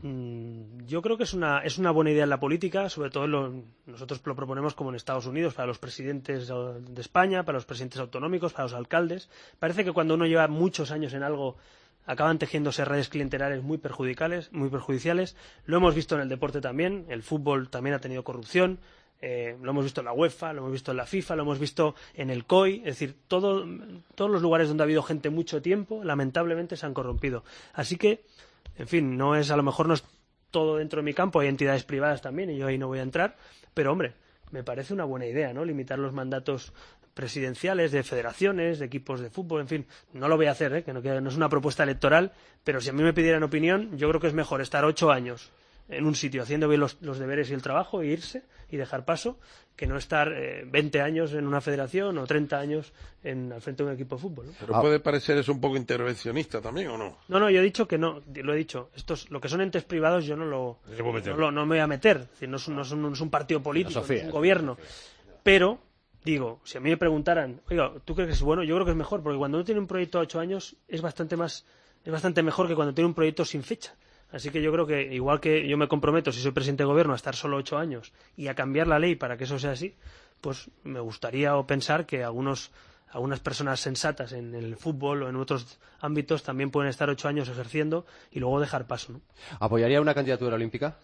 mmm, yo creo que es una, es una buena idea en la política, sobre todo lo, nosotros lo proponemos como en Estados Unidos, para los presidentes de España, para los presidentes autonómicos, para los alcaldes. Parece que cuando uno lleva muchos años en algo acaban tejiéndose redes clientelares muy perjudiciales, muy perjudiciales. Lo hemos visto en el deporte también, el fútbol también ha tenido corrupción. Eh, lo hemos visto en la UEFA, lo hemos visto en la FIFA, lo hemos visto en el C O I, es decir, todo, todos los lugares donde ha habido gente mucho tiempo, lamentablemente se han corrompido. Así que, en fin, no es, a lo mejor no es todo dentro de mi campo, hay entidades privadas también y yo ahí no voy a entrar, pero hombre, me parece una buena idea, ¿no? Limitar los mandatos presidenciales de federaciones, de equipos de fútbol, en fin, no lo voy a hacer, ¿eh? que, no, que no es una propuesta electoral, pero si a mí me pidieran opinión, yo creo que es mejor estar ocho años en un sitio haciendo bien los, los deberes y el trabajo e irse y dejar paso, que no estar eh, veinte años en una federación o treinta años en, al frente de un equipo de fútbol, ¿no? Pero puede parecer eso un poco intervencionista también, ¿o no? No, no, yo he dicho que no, lo he dicho. Estos, lo que son entes privados yo no lo, no, lo, no me voy a meter. Es decir, no es un, no es un, no es un partido político, no es un gobierno. Pero, digo, si a mí me preguntaran, oiga, ¿tú crees que es bueno? Yo creo que es mejor, porque cuando uno tiene un proyecto a ocho años es bastante más, es bastante mejor que cuando tiene un proyecto sin fecha. Así que yo creo que, igual que yo me comprometo, si soy presidente de gobierno, a estar solo ocho años y a cambiar la ley para que eso sea así, pues me gustaría o pensar que algunos, algunas personas sensatas en el fútbol o en otros ámbitos también pueden estar ocho años ejerciendo y luego dejar paso, ¿no? ¿Apoyaría una candidatura olímpica?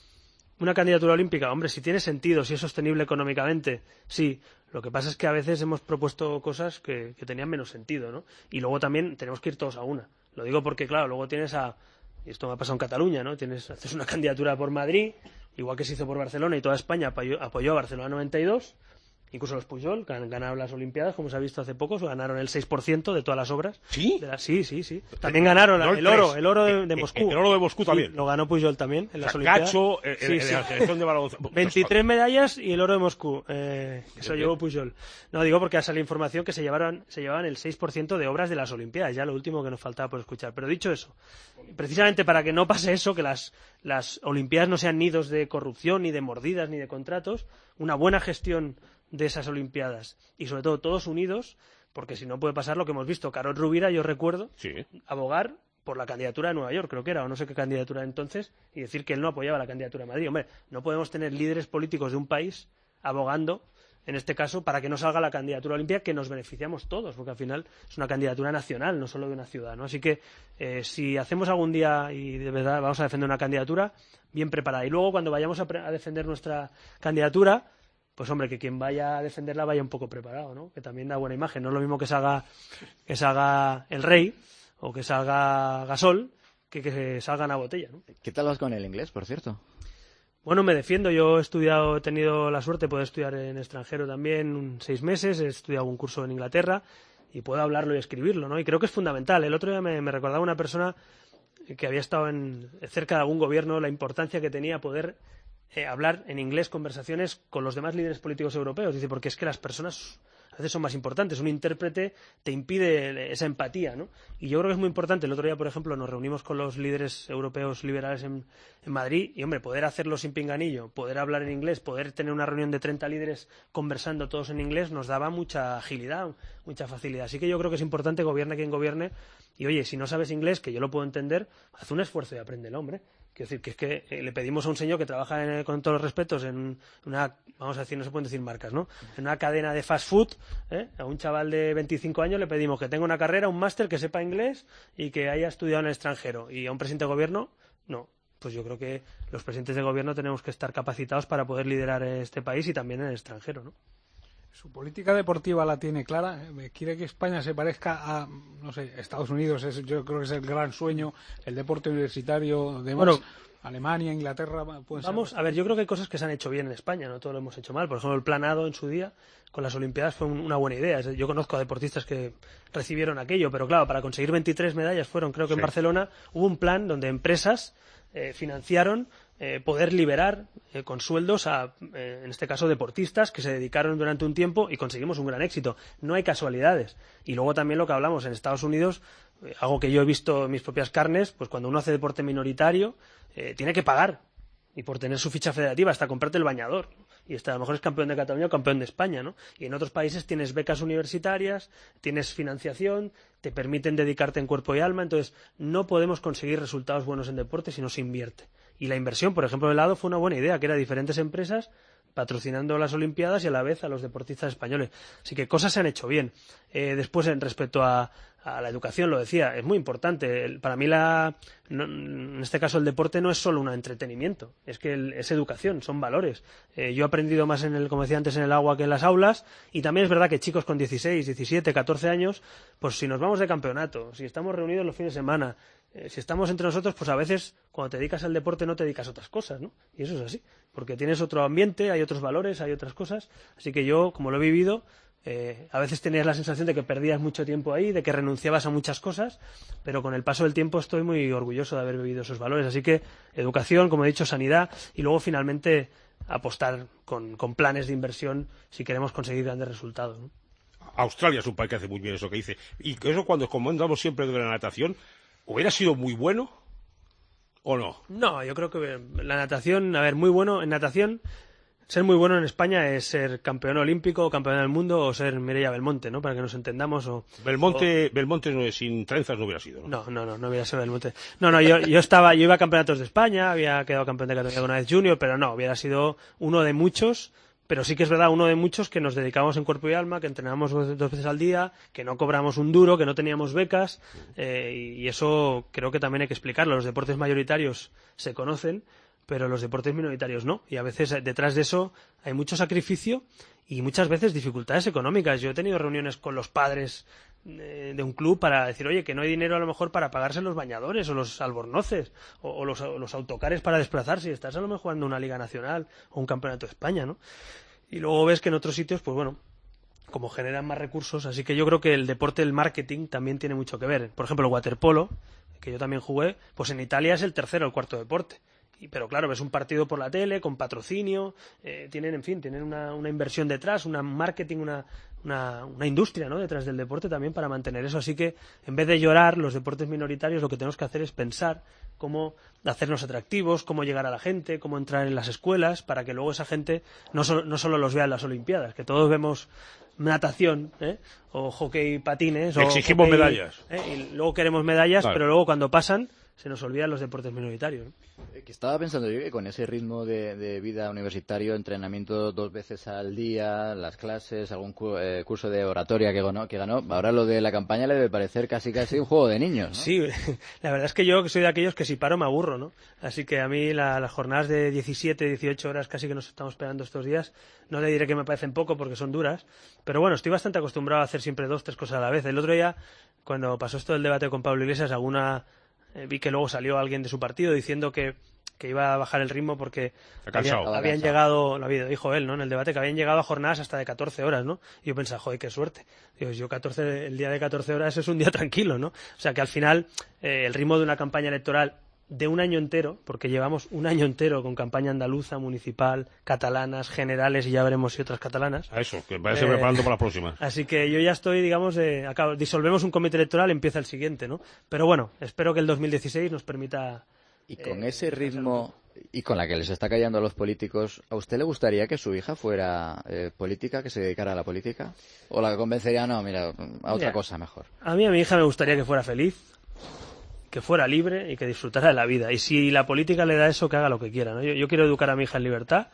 Una candidatura olímpica, hombre, si tiene sentido, si es sostenible económicamente, sí. Lo que pasa es que a veces hemos propuesto cosas que, que tenían menos sentido, ¿no? Y luego también tenemos que ir todos a una. Lo digo porque, claro, luego tienes a... Y esto me ha pasado en Cataluña, ¿no? Tienes, haces una candidatura por Madrid, igual que se hizo por Barcelona, y toda España apoyó, apoyó a Barcelona noventa y dos, incluso los Pujol, que han ganado las Olimpiadas, como se ha visto hace poco, ganaron el seis por ciento de todas las obras. ¿Sí? De la, sí, sí, sí. También ganaron no el, el oro, el oro de, de Moscú. El, el oro de Moscú también. Sí, lo ganó Pujol también en las o sea, Olimpiadas. Cacho, el, sí, el, sí. la selección de baloncesto. veintitrés medallas y el oro de Moscú, eh, que se lo llevó Pujol. No, digo porque ha salido información que se llevaron, se llevaban el seis por ciento de obras de las Olimpiadas, ya lo último que nos faltaba por escuchar. Pero dicho eso, precisamente para que no pase eso, que las, las Olimpiadas no sean nidos de corrupción, ni de mordidas, ni de contratos, una buena gestión de esas Olimpiadas y sobre todo todos unidos, porque si no puede pasar lo que hemos visto. Carod Rovira, yo recuerdo, sí, abogar por la candidatura de Nueva York, creo que era, o no sé qué candidatura entonces, y decir que él no apoyaba la candidatura de Madrid. Hombre, no podemos tener líderes políticos de un país abogando, en este caso, para que no salga la candidatura olímpica, que nos beneficiamos todos, porque al final es una candidatura nacional, no solo de una ciudad, ¿no? Así que eh, si hacemos algún día y de verdad vamos a defender una candidatura bien preparada, y luego cuando vayamos a, a defender nuestra candidatura, pues hombre, que quien vaya a defenderla vaya un poco preparado, ¿no? Que también da buena imagen. No es lo mismo que salga, que salga el rey o que salga Gasol que que salga una botella, ¿no? ¿Qué tal vas con el inglés, por cierto? Bueno, me defiendo. Yo he estudiado, he tenido la suerte de poder estudiar en extranjero también seis meses, he estudiado un curso en Inglaterra y puedo hablarlo y escribirlo, ¿no? Y creo que es fundamental. El otro día me, me recordaba una persona que había estado en, cerca de algún gobierno, la importancia que tenía poder eh, hablar en inglés conversaciones con los demás líderes políticos europeos. Dice, porque es que las personas a veces son más importantes. Un intérprete te impide esa empatía, ¿no? Y yo creo que es muy importante. El otro día, por ejemplo, nos reunimos con los líderes europeos liberales en, en Madrid y, hombre, poder hacerlo sin pinganillo, poder hablar en inglés, poder tener una reunión de treinta líderes conversando todos en inglés, nos daba mucha agilidad, mucha facilidad. Así que yo creo que es importante, gobierne quien gobierne. Y, oye, si no sabes inglés, que yo lo puedo entender, haz un esfuerzo y apréndelo, hombre. Quiero decir, que es que eh, le pedimos a un señor que trabaja, en, con todos los respetos, en una, vamos a decir, no se pueden decir marcas, ¿no? En una cadena de fast food, ¿eh? A un chaval de veinticinco años le pedimos que tenga una carrera, un máster, que sepa inglés y que haya estudiado en el extranjero. Y a un presidente de gobierno, no. Pues yo creo que los presidentes de gobierno tenemos que estar capacitados para poder liderar este país y también en el extranjero, ¿no? Su política deportiva la tiene clara. Quiere que España se parezca a, no sé, Estados Unidos. Es, yo creo que es el gran sueño, el deporte universitario, demás. Bueno, Alemania, Inglaterra. Vamos, a ver, yo creo que hay cosas que se han hecho bien en España, no todo lo hemos hecho mal. Por ejemplo, el planado en su día con las Olimpiadas fue un, una buena idea. Yo conozco a deportistas que recibieron aquello, pero claro, para conseguir veintitrés medallas fueron, creo que sí. En Barcelona hubo un plan donde empresas eh, financiaron Eh, poder liberar eh, con sueldos a, eh, en este caso, deportistas que se dedicaron durante un tiempo y conseguimos un gran éxito. No hay casualidades. Y luego también lo que hablamos en Estados Unidos, eh, algo que yo he visto en mis propias carnes, pues cuando uno hace deporte minoritario, eh, tiene que pagar. Y por tener su ficha federativa, hasta comprarte el bañador. Y hasta a lo mejor es campeón de Cataluña o campeón de España, ¿no? Y en otros países tienes becas universitarias, tienes financiación, te permiten dedicarte en cuerpo y alma. Entonces, no podemos conseguir resultados buenos en deporte si no se invierte. Y la inversión, por ejemplo, del lado fue una buena idea, que era diferentes empresas patrocinando las Olimpiadas y a la vez a los deportistas españoles. Así que cosas se han hecho bien. Eh, después, en respecto a, a la educación, lo decía, es muy importante. El, para mí, la, no, en este caso, el deporte no es solo un entretenimiento, es que el, es educación, son valores. Eh, yo he aprendido más, en el, como decía antes, en el agua que en las aulas, y también es verdad que chicos con dieciséis, diecisiete, catorce años, pues si nos vamos de campeonato, si estamos reunidos los fines de semana, eh, si estamos entre nosotros, pues a veces cuando te dedicas al deporte no te dedicas a otras cosas, ¿no? Y eso es así, porque tienes otro ambiente, hay otros valores, hay otras cosas. Así que yo, como lo he vivido, eh, a veces tenías la sensación de que perdías mucho tiempo ahí, de que renunciabas a muchas cosas, pero con el paso del tiempo estoy muy orgulloso de haber vivido esos valores. Así que educación, como he dicho, sanidad, y luego finalmente apostar con, con planes de inversión si queremos conseguir grandes resultados, ¿no? Australia es un país que hace muy bien eso que dice. Y eso, cuando comentamos siempre de la natación, ¿hubiera sido muy bueno o no? No, yo creo que la natación, a ver, muy bueno en natación. Ser muy bueno en España es ser campeón olímpico, campeón del mundo, o ser Mireia Belmonte, ¿no? Para que nos entendamos. O, Belmonte, o... Belmonte no, sin trenzas no hubiera sido, ¿no? No, no, no, no hubiera sido Belmonte. No, no, yo, yo estaba, yo iba a campeonatos de España, había quedado campeón de categoría una vez junior, pero no, hubiera sido uno de muchos. Pero sí que es verdad, uno de muchos que nos dedicamos en cuerpo y alma, que entrenamos dos veces al día, que no cobramos un duro, que no teníamos becas, eh, y eso creo que también hay que explicarlo. Los deportes mayoritarios se conocen, pero los deportes minoritarios no. Y a veces detrás de eso hay mucho sacrificio y muchas veces dificultades económicas. Yo he tenido reuniones con los padres de un club para decir, oye, que no hay dinero a lo mejor para pagarse los bañadores o los albornoces o, o, los, o los autocares para desplazarse, y estás a lo mejor jugando una Liga Nacional o un Campeonato de España, ¿no? Y luego ves que en otros sitios, pues bueno, como generan más recursos, así que yo creo que el deporte, el marketing también tiene mucho que ver. Por ejemplo, el waterpolo, que yo también jugué, pues en Italia es el tercero o el cuarto deporte. Y, pero claro, ves un partido por la tele, con patrocinio, eh, tienen, en fin, tienen una, una inversión detrás, una marketing, una, una, una industria, ¿no?, detrás del deporte también para mantener eso. Así que, en vez de llorar los deportes minoritarios, lo que tenemos que hacer es pensar cómo hacernos atractivos, cómo llegar a la gente, cómo entrar en las escuelas, para que luego esa gente no solo, no solo los vea en las Olimpiadas, que todos vemos natación, ¿eh?, o hockey patines, o exigimos hockey, medallas, ¿eh?, y luego queremos medallas, claro, pero luego cuando pasan se nos olvidan los deportes minoritarios, ¿no? Que estaba pensando yo que con ese ritmo de, de vida universitario, entrenamiento dos veces al día, las clases, algún cu eh, curso de oratoria que ganó, que ganó, ahora lo de la campaña le debe parecer casi casi un juego de niños, ¿no? Sí, la verdad es que yo soy de aquellos que si paro me aburro, ¿no? Así que a mí la, las jornadas de diecisiete, dieciocho horas casi que nos estamos pegando estos días, no le diré que me parecen poco porque son duras, pero bueno, estoy bastante acostumbrado a hacer siempre dos, tres cosas a la vez. El otro día cuando pasó esto del debate con Pablo Iglesias, alguna eh, vi que luego salió alguien de su partido diciendo que, que iba a bajar el ritmo porque había, habían llegado, lo dijo él, ¿no? En el debate, que habían llegado a jornadas hasta de catorce horas, ¿no? Y yo pensaba, joder, qué suerte. Digo, yo catorce, el día de catorce horas es un día tranquilo, ¿no? O sea que al final eh, el ritmo de una campaña electoral de un año entero, porque llevamos un año entero con campaña andaluza, municipal, catalanas, generales y ya veremos si otras catalanas. A eso, que vaya eh, preparando para la próxima. Así que yo ya estoy, digamos, eh, acabo, disolvemos un comité electoral, empieza el siguiente, ¿no? Pero bueno, espero que el dos mil dieciséis nos permita... Y con eh, ese ritmo y con la que les está callando a los políticos, ¿a usted le gustaría que su hija fuera eh, política, que se dedicara a la política? ¿O la convencería, no, mira, a otra mira, cosa mejor? A mí, a mi hija me gustaría que fuera feliz, que fuera libre y que disfrutara de la vida. Y si la política le da eso, que haga lo que quiera, ¿no? Yo, yo quiero educar a mi hija en libertad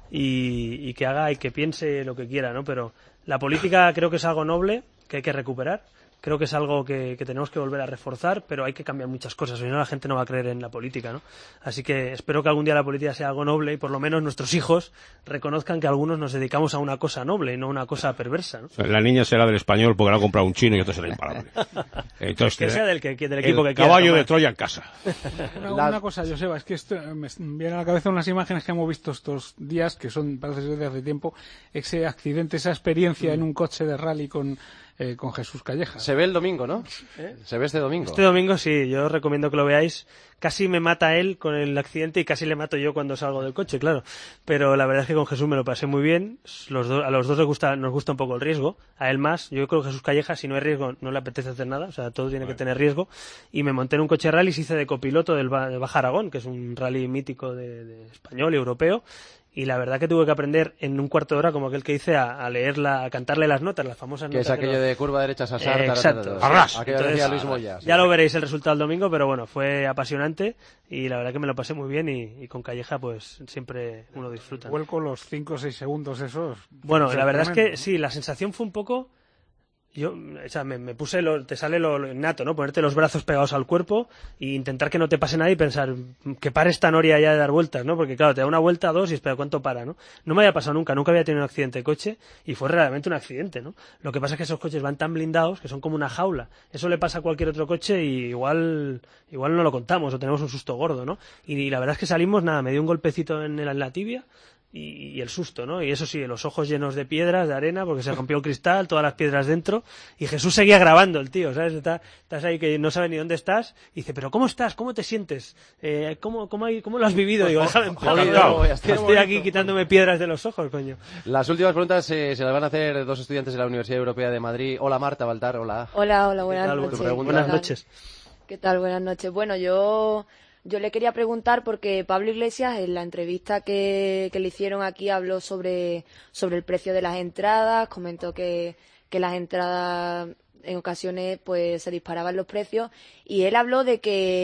y, y que haga y que piense lo que quiera, ¿no? Pero la política creo que es algo noble, que hay que recuperar. Creo que es algo que, que tenemos que volver a reforzar, pero hay que cambiar muchas cosas, si no la gente no va a creer en la política, ¿no? Así que espero que algún día la política sea algo noble y por lo menos nuestros hijos reconozcan que algunos nos dedicamos a una cosa noble y no a una cosa perversa, ¿no? La niña será del Español porque la ha comprado un chino y otro será imparable. Entonces, que sea del, que, del equipo el que quiera. Caballo de Troya en casa. Una, una cosa, Joseba, es que esto, me vienen a la cabeza unas imágenes que hemos visto estos días, que son, parece ser de hace tiempo, ese accidente, esa experiencia mm. en un coche de rally con... Eh, con Jesús Calleja. Se ve el domingo, ¿no? ¿Eh? Se ve este domingo. Este domingo sí, yo os recomiendo que lo veáis. Casi me mata él con el accidente y casi le mato yo cuando salgo del coche, claro. Pero la verdad es que con Jesús me lo pasé muy bien. Los do- a los dos les gusta, nos gusta un poco el riesgo. A él más. Yo creo que Jesús Calleja, si no hay riesgo, no le apetece hacer nada. O sea, todo tiene vale. que tener riesgo. Y me monté en un coche de rally y hice de copiloto del ba- de Baja Aragón, que es un rally mítico de, de español y europeo. Y la verdad que tuve que aprender en un cuarto de hora, como aquel que hice, a, a leerla, a cantarle las notas, las famosas que notas. Que es aquello los... de curva derecha, sasar, eh, exacto. Arras. Aquello que decía Luis Moya. Ya lo veréis el resultado el domingo, pero bueno, fue apasionante y la verdad que me lo pasé muy bien y, y con Calleja pues siempre uno disfruta. ¿No? Vuelco los cinco o seis segundos esos. Bueno, la verdad tremendo, es que ¿no? sí, la sensación fue un poco... Yo, o sea, me, me puse, lo, te sale lo, lo innato, ¿no? Ponerte los brazos pegados al cuerpo e intentar que no te pase nada y pensar que pare esta noria ya de dar vueltas, ¿no? Porque claro, te da una vuelta, dos y espera, ¿cuánto para, no? No me había pasado nunca, nunca había tenido un accidente de coche y fue realmente un accidente, ¿no? Lo que pasa es que esos coches van tan blindados que son como una jaula. Eso le pasa a cualquier otro coche y igual, igual no lo contamos o tenemos un susto gordo, ¿no? Y, y la verdad es que salimos, nada, me dio un golpecito en, en la tibia. Y, y el susto, ¿no? Y eso sí, los ojos llenos de piedras, de arena, porque se rompió el cristal, todas las piedras dentro, y Jesús seguía grabando, el tío, ¿sabes? Está, estás ahí que no sabe ni dónde estás, y dice, pero ¿cómo estás? ¿Cómo te sientes? Eh, ¿cómo, cómo, hay, ¿Cómo lo has vivido? Digo, déjame en paz, no, estoy aquí quitándome piedras de los ojos, coño. Las últimas preguntas eh, se las van a hacer dos estudiantes de la Universidad Europea de Madrid. Hola Marta Baltar, hola. Hola, hola, buenas noches. Buenas noches. ¿Qué tal? Buenas noches. Bueno, yo... Yo le quería preguntar porque Pablo Iglesias en la entrevista que, que le hicieron aquí habló sobre, sobre el precio de las entradas, comentó que, que las entradas en ocasiones pues se disparaban los precios y él habló de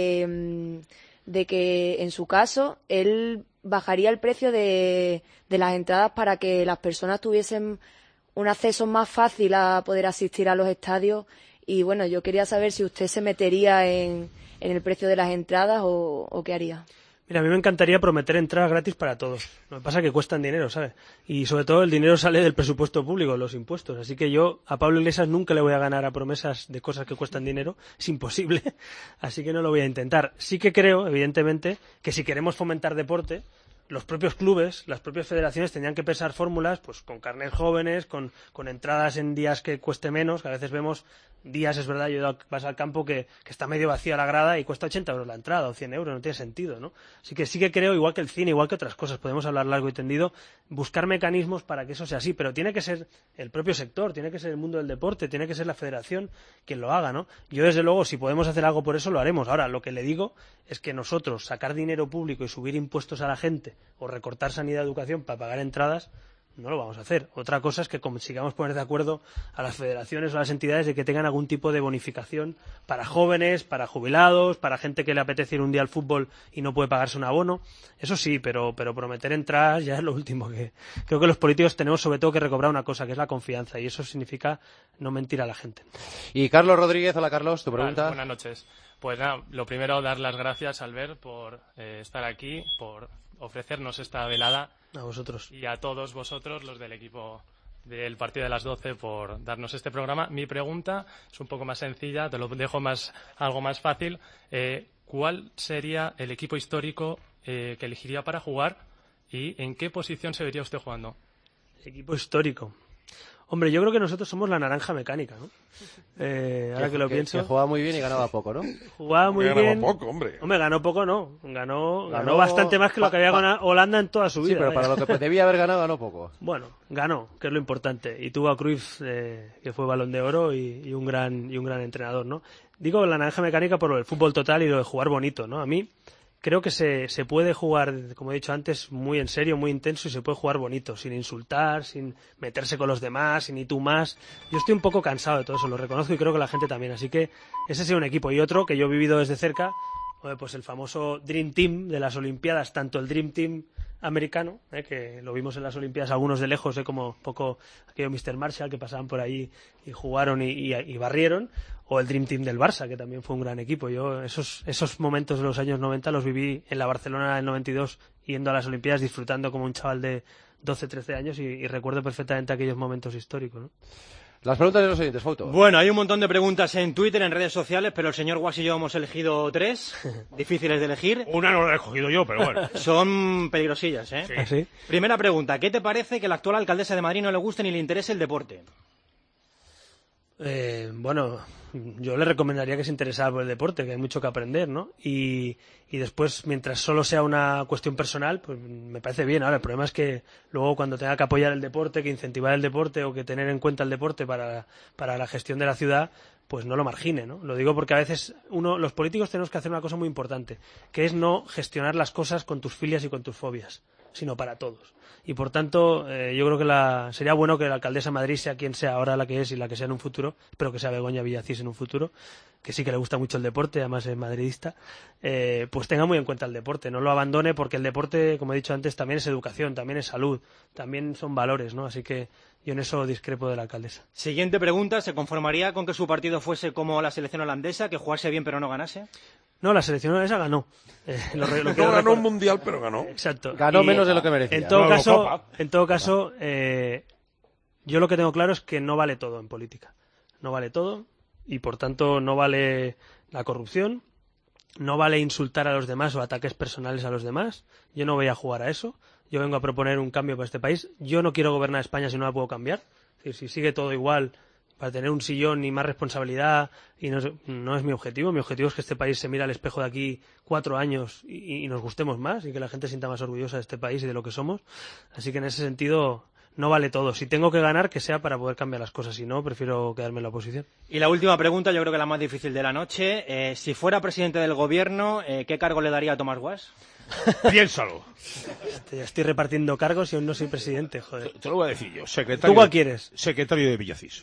que, de que en su caso él bajaría el precio de, de las entradas para que las personas tuviesen un acceso más fácil a poder asistir a los estadios y bueno, yo quería saber si usted se metería en en el precio de las entradas o, o qué haría. Mira, a mí me encantaría prometer entradas gratis para todos. Lo que pasa es que cuestan dinero, ¿sabes? Y sobre todo el dinero sale del presupuesto público, los impuestos. Así que yo a Pablo Iglesias nunca le voy a ganar a promesas de cosas que cuestan dinero. Es imposible. Así que no lo voy a intentar. Sí que creo, evidentemente, que si queremos fomentar deporte, los propios clubes, las propias federaciones tendrían que pensar fórmulas pues con carnets jóvenes, con, con entradas en días que cueste menos, que a veces vemos días, es verdad, yo vas al campo que, que está medio vacía la grada y cuesta ochenta euros la entrada o cien euros, no tiene sentido, ¿no? Así que sí que creo, igual que el cine, igual que otras cosas, podemos hablar largo y tendido, buscar mecanismos para que eso sea así, pero tiene que ser el propio sector, tiene que ser el mundo del deporte, tiene que ser la federación quien lo haga, ¿no? Yo, desde luego, si podemos hacer algo por eso, lo haremos. Ahora, lo que le digo es que nosotros sacar dinero público y subir impuestos a la gente o recortar sanidad y educación para pagar entradas, no lo vamos a hacer. Otra cosa es que consigamos poner de acuerdo a las federaciones o a las entidades de que tengan algún tipo de bonificación para jóvenes, para jubilados, para gente que le apetece ir un día al fútbol y no puede pagarse un abono. Eso sí, pero, pero prometer entradas ya es lo último. Que creo que los políticos tenemos sobre todo que recobrar una cosa, que es la confianza, y eso significa no mentir a la gente. Y Carlos Rodríguez, hola Carlos, tu pregunta. Vale, buenas noches. Pues nada, lo primero, dar las gracias, Albert, por eh, estar aquí, por ofrecernos esta velada. A vosotros. Y a todos vosotros, los del equipo del partido de las doce por darnos este programa. Mi pregunta es un poco más sencilla, te lo dejo más algo más fácil. Eh, ¿Cuál sería el equipo histórico eh, que elegiría para jugar y en qué posición se vería usted jugando? Equipo histórico. Hombre, yo creo que nosotros somos la naranja mecánica, ¿no? Eh, ahora que, que lo que, pienso. Que jugaba muy bien y ganaba poco, ¿no? Jugaba muy ganaba bien. Ganaba poco, hombre. Hombre, ganó poco, no. Ganó, ganó, ganó bastante más que lo que había ganado Holanda en toda su vida. Sí, pero para lo que debía haber ganado, ganó poco. Bueno, ganó, que es lo importante. Y tuvo a Cruyff, eh, que fue Balón de Oro y, y, un gran, y un gran entrenador, ¿no? Digo la naranja mecánica por lo del fútbol total y lo de jugar bonito, ¿no? A mí creo que se, se puede jugar, como he dicho antes, muy en serio, muy intenso y se puede jugar bonito, sin insultar, sin meterse con los demás, sin y tú más. Yo estoy un poco cansado de todo eso, lo reconozco y creo que la gente también. Así que ese sería un equipo. Y otro que yo he vivido desde cerca, pues el famoso Dream Team de las Olimpiadas, tanto el Dream Team americano, eh, que lo vimos en las Olimpiadas algunos de lejos, eh, como un poco aquello mister Marshall que pasaban por ahí y jugaron y, y, y barrieron, o el Dream Team del Barça, que también fue un gran equipo. Yo esos esos momentos de los años noventa los viví en la Barcelona del noventa y dos, yendo a las Olimpiadas, disfrutando como un chaval de doce, trece años y, y recuerdo perfectamente aquellos momentos históricos, ¿no? Las preguntas de los oyentes, Fauto. Bueno, hay un montón de preguntas en Twitter, en redes sociales, pero el señor Guas y yo hemos elegido tres, difíciles de elegir. Una no la he escogido yo, pero bueno. Son peligrosillas, ¿eh? Sí. ¿Ah, sí? Primera pregunta, ¿qué te parece que a la actual alcaldesa de Madrid no le guste ni le interese el deporte? Eh, bueno, yo le recomendaría que se interesara por el deporte, que hay mucho que aprender, ¿no? Y, y después, mientras solo sea una cuestión personal, pues me parece bien. Ahora, el problema es que luego cuando tenga que apoyar el deporte, que incentivar el deporte o que tener en cuenta el deporte para, para la gestión de la ciudad, pues no lo margine, ¿no? Lo digo porque a veces uno, los políticos tenemos que hacer una cosa muy importante, que es no gestionar las cosas con tus filias y con tus fobias, sino para todos. Y por tanto, eh, yo creo que la, sería bueno que la alcaldesa de Madrid, sea quien sea ahora la que es y la que sea en un futuro, espero que sea Begoña Villacís en un futuro, que sí que le gusta mucho el deporte, además es madridista, eh, pues tenga muy en cuenta el deporte, no lo abandone, porque el deporte, como he dicho antes, también es educación, también es salud, también son valores, ¿no? Así que yo en eso discrepo de la alcaldesa. Siguiente pregunta, ¿se conformaría con que su partido fuese como la selección holandesa, que jugase bien pero no ganase? No, la selección holandesa ganó. Eh, lo, lo no ganó recordar. Un mundial, pero ganó. Exacto. Ganó y, menos de lo que merecía. En todo no, caso, en todo caso eh, yo lo que tengo claro es que no vale todo en política. No vale todo y, por tanto, no vale la corrupción, no vale insultar a los demás o ataques personales a los demás. Yo no voy a jugar a eso. Yo vengo a proponer un cambio para este país. Yo no quiero gobernar España si no la puedo cambiar. Es decir, si sigue todo igual, para tener un sillón y más responsabilidad, y no es, no es mi objetivo. Mi objetivo es que este país se mire al espejo de aquí cuatro años y, y nos gustemos más y que la gente se sienta más orgullosa de este país y de lo que somos. Así que en ese sentido no vale todo. Si tengo que ganar, que sea para poder cambiar las cosas. Si no, prefiero quedarme en la oposición. Y la última pregunta, yo creo que la más difícil de la noche. Eh, si fuera presidente del gobierno, eh, ¿qué cargo le daría a Tomás Guas? Piénsalo. Ya estoy repartiendo cargos y aún no soy presidente, joder. Te, te lo voy a decir yo. Secretario, ¿Tú cuál quieres? Secretario de Villacís.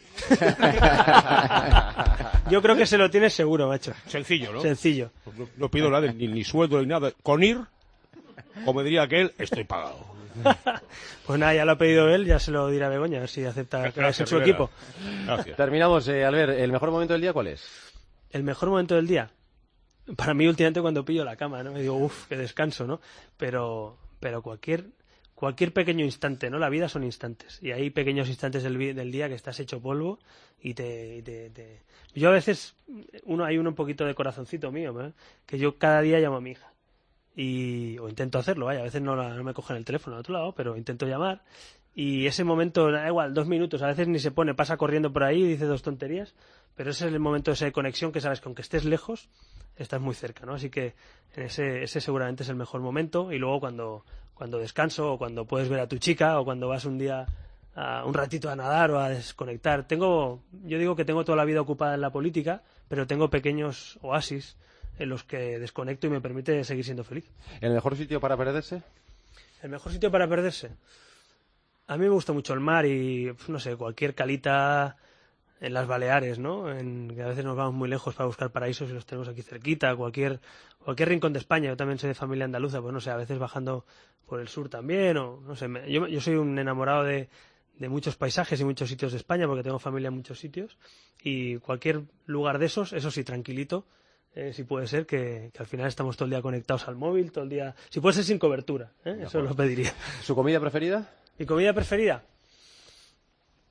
Yo creo que se lo tienes seguro, macho. Sencillo, ¿no? Sencillo. No, no pido nada, ni, ni sueldo ni nada. Con ir, como diría aquel, estoy pagado. Pues nada, ya lo ha pedido él, ya se lo dirá Begoña, a ver si acepta que es su equipo. Gracias. Terminamos, eh, Albert, ¿el mejor momento del día cuál es? El mejor momento del día. Para mí, últimamente, cuando pillo la cama, ¿no? Me digo, uff, qué descanso, ¿no? Pero, pero cualquier, cualquier pequeño instante, ¿no? La vida son instantes. Y hay pequeños instantes del, del día que estás hecho polvo y te, y te, te... Yo a veces, uno hay uno un poquito de corazoncito mío, ¿eh? Que yo cada día llamo a mi hija. Y, o intento hacerlo, vaya, a veces no, la, no me cogen el teléfono al otro lado, pero intento llamar. Y ese momento, da igual, dos minutos, a veces ni se pone, pasa corriendo por ahí y dice dos tonterías, pero ese es el momento de esa conexión que sabes que aunque estés lejos, estás muy cerca, ¿no? Así que ese, ese seguramente es el mejor momento. Y luego cuando, cuando descanso o cuando puedes ver a tu chica o cuando vas un día a, un ratito a nadar o a desconectar. Tengo, yo digo que tengo toda la vida ocupada en la política, pero tengo pequeños oasis en los que desconecto y me permite seguir siendo feliz. ¿El mejor sitio para perderse? El mejor sitio para perderse. A mí me gusta mucho el mar y, no sé, cualquier calita en las Baleares, ¿no? En, que a veces nos vamos muy lejos para buscar paraísos y los tenemos aquí cerquita. Cualquier cualquier rincón de España. Yo también soy de familia andaluza, pues no sé, a veces bajando por el sur también, o no sé. Me, yo, yo soy un enamorado de, de muchos paisajes y muchos sitios de España porque tengo familia en muchos sitios. Y cualquier lugar de esos, eso sí, tranquilito. Eh, si puede ser que, que al final estamos todo el día conectados al móvil, todo el día... Si puede ser sin cobertura, ¿eh? Eso lo pediría. ¿Su comida preferida? ¿Mi comida preferida?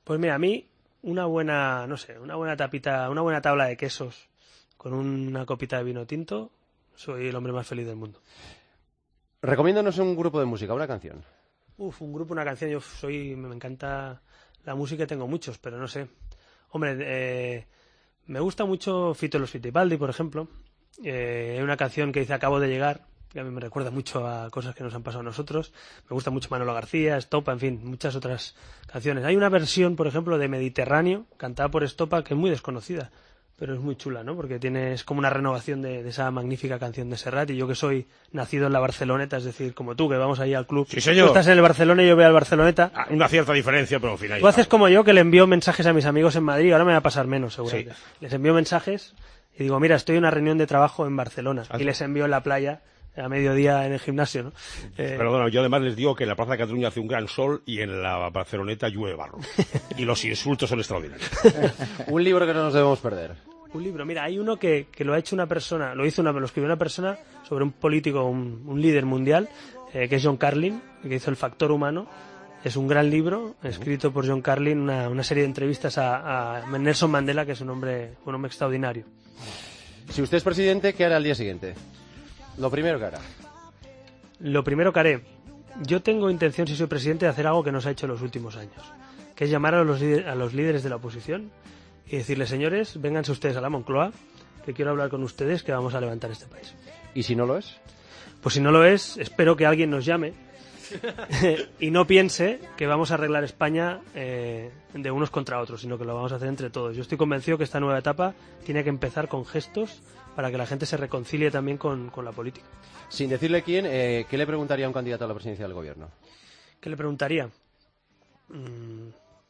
Pues mira, a mí una buena, no sé, una buena tapita, una buena tabla de quesos con una copita de vino tinto, soy el hombre más feliz del mundo. Recomiéndanos un grupo de música, una canción. Uf, un grupo, una canción. Yo soy, me encanta la música y tengo muchos, pero no sé. Hombre, eh, me gusta mucho Fito y los Fitipaldi, por ejemplo. Eh, hay una canción que dice Acabo de llegar, que a mí me recuerda mucho a cosas que nos han pasado a nosotros. Me gusta mucho Manolo García, Estopa, en fin, muchas otras canciones. Hay una versión, por ejemplo, de Mediterráneo, cantada por Estopa, que es muy desconocida, pero es muy chula, ¿no? Porque tiene, es como una renovación de, de esa magnífica canción de Serrat. Y yo que soy nacido en la Barceloneta, es decir, como tú, que vamos ahí al club. Sí, señor. Tú estás en el Barcelona y yo voy al Barceloneta. Ah, una cierta diferencia, pero al final... Tú haces como yo, que le envío mensajes a mis amigos en Madrid. Ahora me va a pasar menos, seguramente. Sí. Les envío mensajes y digo, mira, estoy en una reunión de trabajo en Barcelona. Ah, y les envío en la playa a mediodía en el gimnasio, ¿no? Eh... Pero bueno, yo además les digo que en la Plaza de Cataluña hace un gran sol y en la Barceloneta llueve barro. Y los insultos son extraordinarios. Un libro que no nos debemos perder. Un libro, mira, hay uno que, que lo ha hecho una persona, lo hizo una, lo escribió una persona sobre un político, un, un líder mundial, eh, que es John Carlin, que hizo El Factor Humano. Es un gran libro, escrito por John Carlin, una, una serie de entrevistas a, a Nelson Mandela, que es un hombre, un hombre extraordinario. Si usted es presidente, ¿qué hará al día siguiente? Lo primero que hará. Lo primero que haré. Yo tengo intención, si soy presidente, de hacer algo que no se ha hecho en los últimos años, que es llamar a los, a los líderes de la oposición y decirles, señores, vénganse ustedes a la Moncloa, que quiero hablar con ustedes, que vamos a levantar este país. ¿Y si no lo es? Pues si no lo es, espero que alguien nos llame y no piense que vamos a arreglar España eh, de unos contra otros, sino que lo vamos a hacer entre todos. Yo estoy convencido que esta nueva etapa tiene que empezar con gestos para que la gente se reconcilie también con, con la política. Sin decirle quién, eh, ¿qué le preguntaría a un candidato a la presidencia del gobierno? ¿Qué le preguntaría? Mm,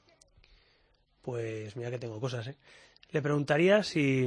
pues mira que tengo cosas, ¿eh? Le preguntaría si...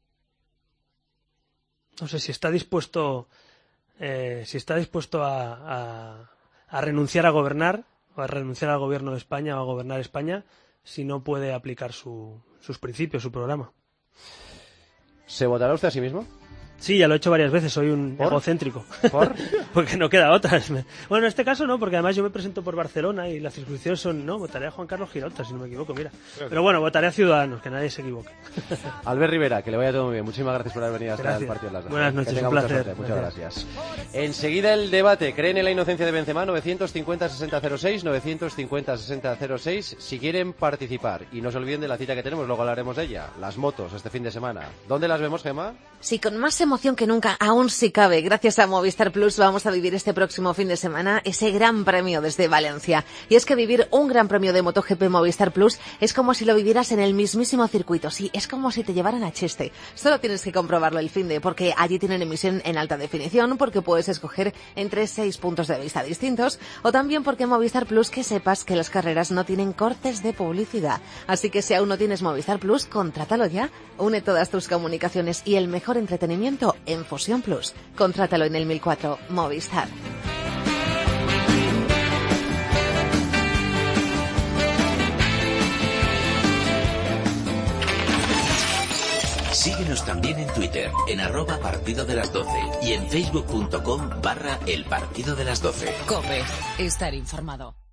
No sé, si está dispuesto... Eh, si está dispuesto a, a, a renunciar a gobernar, o a renunciar al gobierno de España o a gobernar España, si no puede aplicar su, sus principios, su programa. ¿Se votará usted a sí mismo? Sí, ya lo he hecho varias veces, soy un ¿Por? egocéntrico. ¿Por? Porque no queda otra. Bueno, en este caso no, porque además yo me presento por Barcelona y las circunscripciones son, no, votaré a Juan Carlos Girauta, si no me equivoco, mira. Pero bueno, votaré a Ciudadanos, que nadie se equivoque. Albert Rivera, que le vaya todo muy bien. Muchísimas gracias por haber venido hasta gracias. el partido de las dos. Buenas noches, un placer. Muchas, Muchas gracias. gracias. Enseguida el debate. ¿Creen en la inocencia de Benzema? novecientos cincuenta sesenta cero seis, novecientos cincuenta sesenta cero seis, si quieren participar. Y no se olviden de la cita que tenemos, luego hablaremos de ella. Las motos, este fin de semana. ¿Dónde las vemos, Gemma? Sí, con más emoción que nunca, aún si cabe. Gracias a Movistar Plus vamos a vivir este próximo fin de semana ese gran premio desde Valencia. Y es que vivir un gran premio de MotoGP Movistar Plus es como si lo vivieras en el mismísimo circuito. Sí, es como si te llevaran a Cheste. Solo tienes que comprobarlo el finde, porque allí tienen emisión en alta definición, porque puedes escoger entre seis puntos de vista distintos, o también porque Movistar Plus, que sepas que las carreras no tienen cortes de publicidad. Así que si aún no tienes Movistar Plus, contrátalo ya. Une todas tus comunicaciones y el mejor entretenimiento en Fusión Plus. Contrátalo en el mil cuatro Movistar. Síguenos también en Twitter, en arroba partido de las doce y en facebook punto com barra el partido de las doce. COPE, estar informado.